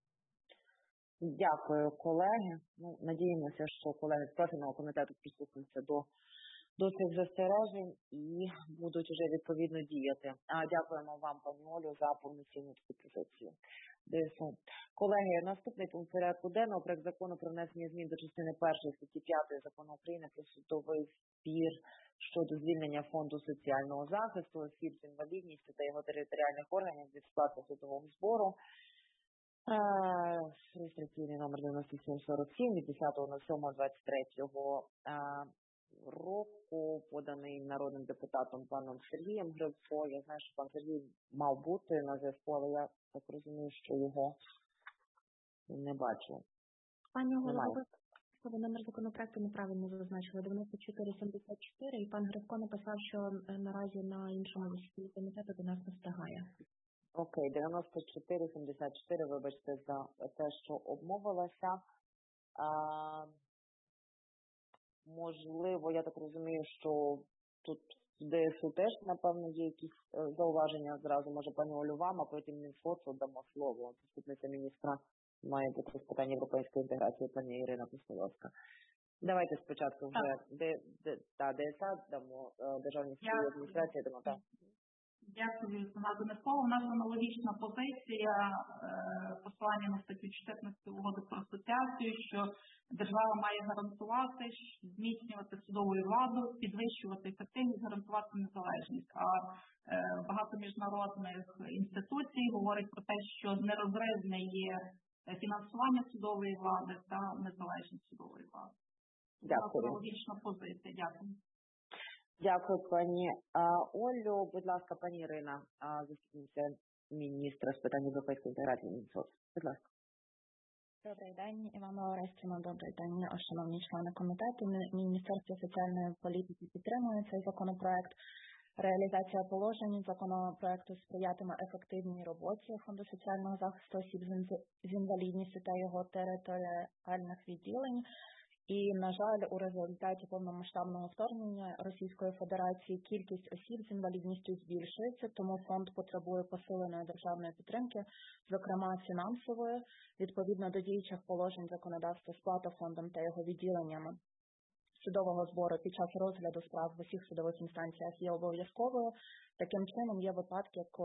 Дякую, колеги. Ну, надіємося, що колеги з профільного комітету прислухаються до, до цих застережень і будуть вже відповідно діяти. А, дякуємо вам, пані Олю, за повноцінну таку позицію. ДСУ. Колеги, наступний пункт порядку денного проект закону про внесення змін до частини першої статті п'ятої Закону України про судовий збір щодо звільнення фонду соціального захисту осіб з інвалідністю та його територіальних органів від сплати судового збору. Реєстраційний номер дев'яносто сім сорок сім від десятого сьомого двадцять третього року, поданий народним депутатом паном Сергієм Гривко. Я знаю, що пан Сергій мав бути на зв'язку, але я так розумію, що його не бачу. Пані Голово, ви номер законопроекту неправильно зазначили. дев'яносто чотири сімдесят чотири, і пан Гривко написав, що наразі на іншому засіданні комітету до нас не встигає. Окей, дев'яносто чотири сімдесят чотири, вибачте за те, що обмовилася. А, можливо, я так розумію, що тут в ДСУ теж, напевно, є якісь зауваження. Зразу, може, пані Олю вам, а потім Мінсоцу дамо слово. Заступниця міністра має бути з питань європейської інтеграції, пані Ірина Пустовська. Давайте спочатку вже Д, Д, та, ДСА дамо, Державній судовій адміністрації дамо, так. Дякую за надане слово. У нас аналогічна позиція е, посилання на статтю чотирнадцять угоди про асоціацію, що держава має гарантувати, зміцнювати судову владу, підвищувати ефективність, гарантувати незалежність. А е, багато міжнародних інституцій говорить про те, що нерозривне є фінансування судової влади та незалежність судової влади. Дякую. Аналогічна позиція. Дякую. Дякую, пані Олю. Будь ласка, пані Ірина, заступниця міністра з питань європейської інтеграції Мінсоц. Будь ласка. Добрий день, Івана Орестівна, добрий день, шановні члени комітету. Міністерство соціальної політики підтримує цей законопроект. Реалізація положень законопроекту сприятиме ефективній роботі Фонду соціального захисту осіб з інвалідністю та його територіальних відділень. І, на жаль, у результаті повномасштабного вторгнення Російської Федерації кількість осіб з інвалідністю збільшується, тому фонд потребує посиленої державної підтримки, зокрема фінансової, відповідно до діючих положень законодавства сплата фондом та його відділеннями судового збору під час розгляду справ в усіх судових інстанціях є обов'язковою. Таким чином, є випадки, коли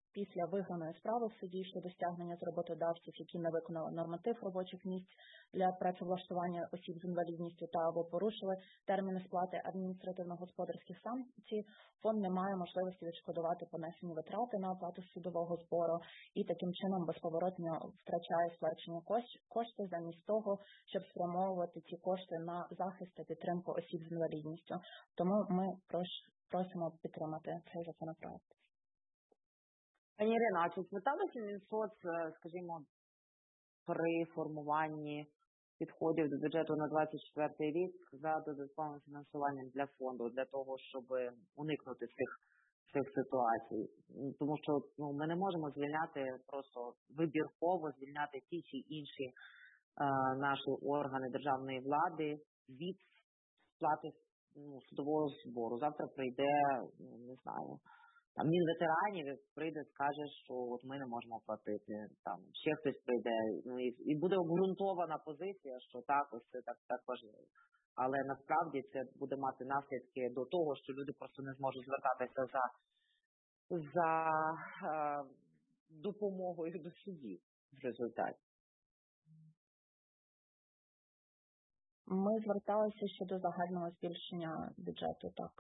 після виграної справи в суді щодо стягнення з роботодавців, які не виконали норматив робочих місць для працевлаштування осіб з інвалідністю та або порушили терміни сплати адміністративно-господарських санкцій, фонд не має можливості відшкодувати понесені витрати на оплату судового збору і таким чином безповоротно втрачає сплачені кошти замість того, щоб спрямовувати ці кошти на захист та підтримку осіб з інвалідністю. Тому ми просимо підтримати цей законопроект. Пані Ірино, а чи зверталися Мінсоц, скажімо, при формуванні підходів до бюджету на двадцять четвертий рік за додатковим фінансуванням для фонду, для того, щоб уникнути цих, цих ситуацій? Тому що ну, ми не можемо звільняти просто вибірково звільняти ті чи інші е, наші органи державної влади від сплати ну, судового збору. Завтра прийде, не знаю, там Мінветеранів прийде, скаже, що от ми не можемо платити, там ще хтось прийде, ну і, і буде обґрунтована позиція, що так, ось це так, так важливо. Але насправді це буде мати наслідки до того, що люди просто не зможуть звертатися за, за е, допомогою до судів в результаті. Ми зверталися щодо загального збільшення бюджету, так.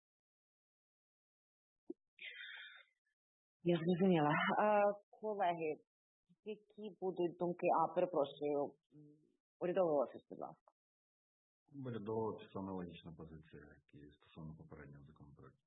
Я зрозуміла. Колеги, які будуть думки? А, перепрошую, урядовий офіс, будь ласка. Урядовий офіс аналогічна позиція, як і стосовно попереднього законопроекту.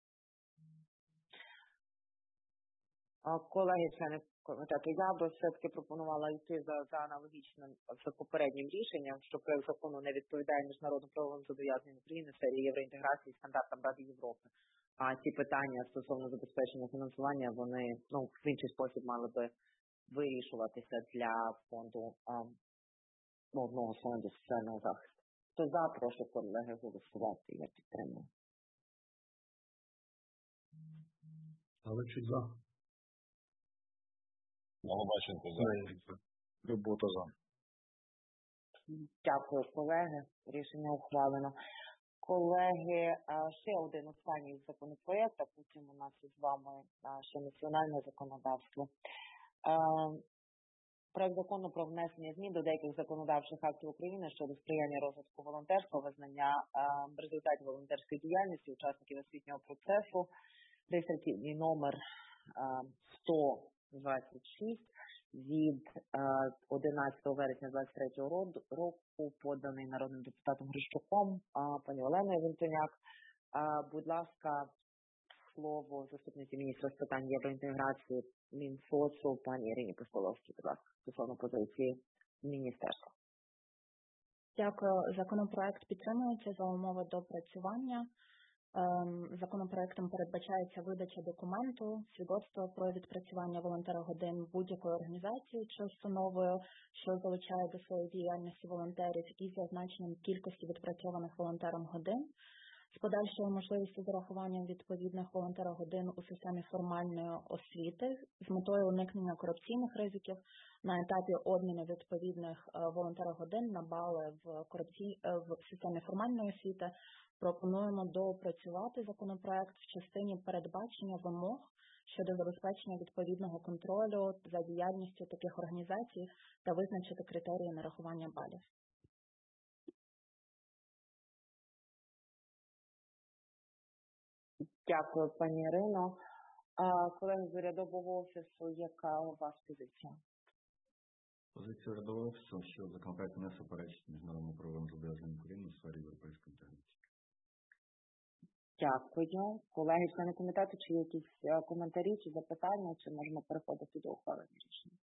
Колеги, члени комітету, я би все-таки пропонувала йти за, за аналогічним, за попереднім рішенням, що проект закону не відповідає міжнародно-правовим зобов'язанням України в сфері євроінтеграції і стандартам Ради Європи. А ці питання стосовно забезпечення фінансування, вони ну, в інший спосіб мали би вирішуватися для фонду, ну, одного фонду соціального захисту. Хто за, прошу колеги голосувати, я підтримую. Але чи за? Головаченко за. Робота за. Дякую, колеги. Рішення ухвалено. Колеги, ще один останній законопроєкт, а потім у нас із вами ще національне законодавство. Проект закону про внесення змін до деяких законодавчих актів України щодо сприяння розвитку волонтерства, визнання результатів волонтерської діяльності учасників освітнього процесу, реєстраційний номер сто двадцять шість від одинадцятого вересня двадцять третього року, поданий народним депутатом Грищуком, пані Оленою Вінтоняк. Будь ласка, слово заступниці міністра з питань євроінтеграції Мінсоцу, пані Ірині Постоловській, будь ласка, стосовно позиції міністерства. Дякую. Законопроект підтримується за умови допрацювання. Законопроектом передбачається видача документу, свідоцтва про відпрацювання волонтерогодин будь-якої організації чи установою, що залучає до своєї діяльності волонтерів, із зазначенням кількості відпрацьованих волонтером годин, з подальшою можливістю зарахування відповідних волонтерогодин у системі формальної освіти з метою уникнення корупційних ризиків на етапі обміну відповідних волонтерогодин на бали в, корупцій... в системі формальної освіти. Пропонуємо доопрацювати законопроект в частині передбачення вимог щодо забезпечення відповідного контролю за діяльністю таких організацій та визначити критерії нарахування балів. Дякую, пані Ірино. Колеги з урядового офісу, яка у вас позиція? Позиція урядового офісу, що законопроект не суперечить міжнародним правовим зобов'язанням України у сфері європейської інтеграції. Дякую. Колеги, члени комітету, чи є якісь коментарі, чи запитання, чи можемо переходити до ухвалення рішення?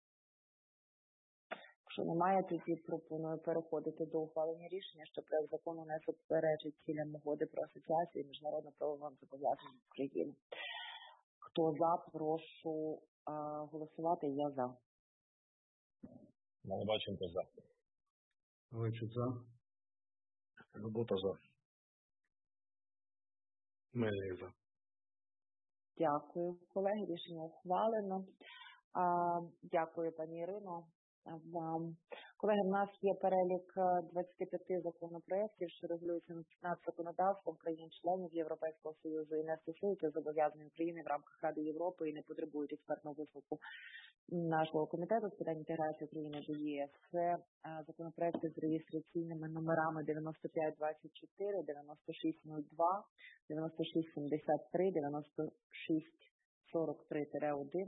Якщо немає, тоді пропоную переходити до ухвалення рішення, що проект закону не суперечить цілям угоди про асоціацію і міжнародно-правовим зобов'язанням України. Хто за, прошу а, голосувати. Я за. Головаченко за. Галичук за. Робота за. Мельник за. Дякую, колеги. Рішення ухвалено. А, дякую, пані Ірино. вам. Колеги, в нас є перелік двадцяти п'яти законопроєктів, що регулюються над законодавством країн-членів Європейського Союзу і не стосуються зобов'язань України в рамках Ради Європи і не потребують експертного висновку нашого комітету з питань інтеграції України до ЄС. Це законопроекти з реєстраційними номерами дев'яносто п'ять двадцять чотири, дев'яносто шість нуль два, дев'яносто шість сімдесят три, дев'яносто шість сорок три один.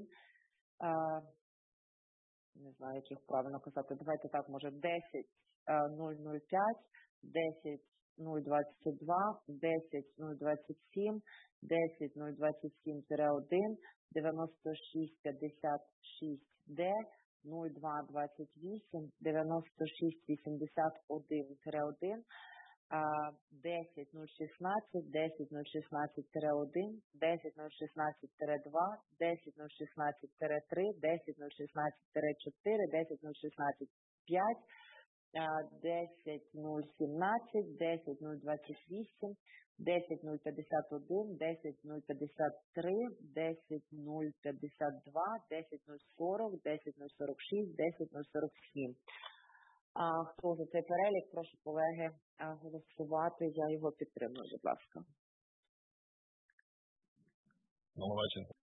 Не знаю, яких правильно казати. Давайте так, може, десять нуль нуль п'ять, десять нуль двадцять два, десять нуль двадцять сім, десять нуль двадцять сім один, дев'яносто шість п'ятдесят шість Д, нуль два двадцять вісім, дев'яносто шість вісімдесят один один, десять нуль шістнадцять, десять нуль шістнадцять один, десять нуль шістнадцять два, десять нуль шістнадцять три, десять нуль шістнадцять чотири, десять нуль шістнадцять п'ять, десять нуль сімнадцять, десять нуль двадцять вісім, десять нуль п'ятдесят один, десять нуль п'ятдесят три, десять нуль п'ятдесят два, десять нуль сорок, десять нуль сорок шість, десять нуль сорок сім. А хто за цей перелік, прошу, колеги, голосувати. Я його підтримую, будь ласка. Головаченко.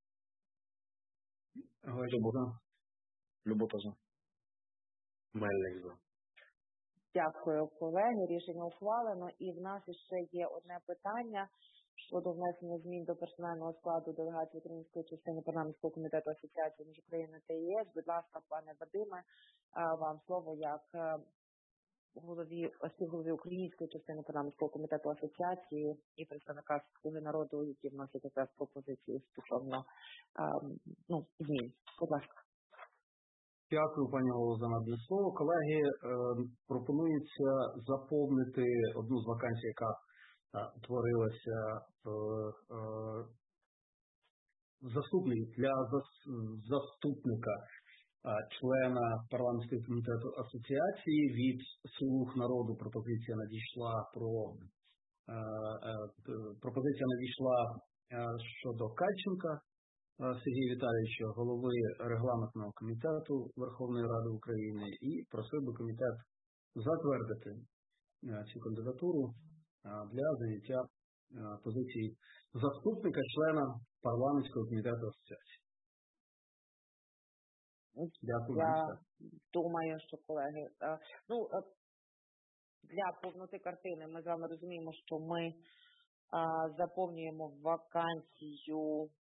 Любота. Любота за. Мельник за. Дякую, колеги. Рішення ухвалено. І в нас ще є одне питання щодо внесення змін до персонального складу делегації української частини парламентського комітету асоціації між Україною та ЄС. Будь ласка, пане Вадиме, вам слово як голові, співголові української частини парламентського комітету асоціації і представника Слуги народу, які вносять якраз пропозиції стосовно ну, змін. Будь ласка. Дякую, пані Голово, за надане слово. Колеги, е, пропонується заповнити одну з вакансій, яка утворилася в е, заступник для зас, заступника е, члена парламентського комітету асоціації. Від Слуг народу пропозиція надійшла про е, е, пропозиція надійшла е, щодо Кальченка Сергія Віталійовича, голови регламентного комітету Верховної Ради України, і просив би комітет затвердити цю кандидатуру для заняття позиції заступника члена парламентського комітету асоціації. Дякую. Я думаю, що, колеги, ну, для повноти картини ми з вами розуміємо, що ми заповнюємо вакансію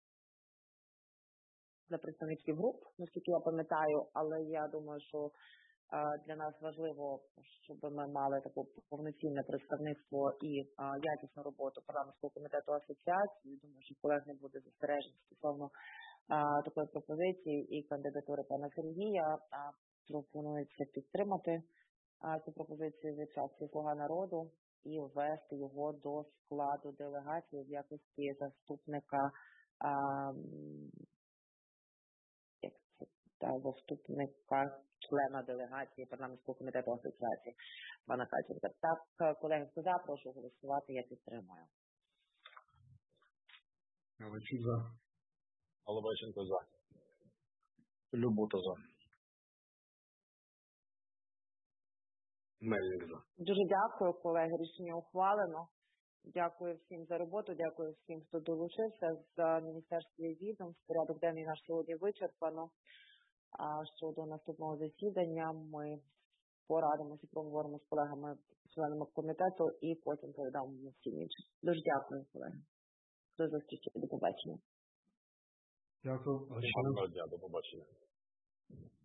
для представницьких груп, наскільки я пам'ятаю, але я думаю, що е, для нас важливо, щоб ми мали таке повноцінне представництво і е, якісну роботу парламентського комітету асоціації. Думаю, що колег не буде застережень стосовно е, такої пропозиції і кандидатури пана Сергія. Е, пропонується підтримати е, цю пропозицію від фракції «Слуга народу» і ввести його до складу делегації в якості заступника е, та заступника члена делегації парламентського комітету асоціації пана Кальченка. Так, колеги, хто за, прошу голосувати, я підтримую. Галичук за. Головаченко за. Любота за. Мельник за. Дуже дякую, колеги, рішення ухвалено. Дякую всім за роботу, дякую всім, хто долучився. З Міністерства відомств порядок денний наш сьогодні вичерпано. А щодо наступного засідання ми порадимося, проговоримо з колегами, членами комітету і потім повідамо всім іншим. Дуже дякую, колеги. До зустрічі, до побачення. Дякую. До побачення.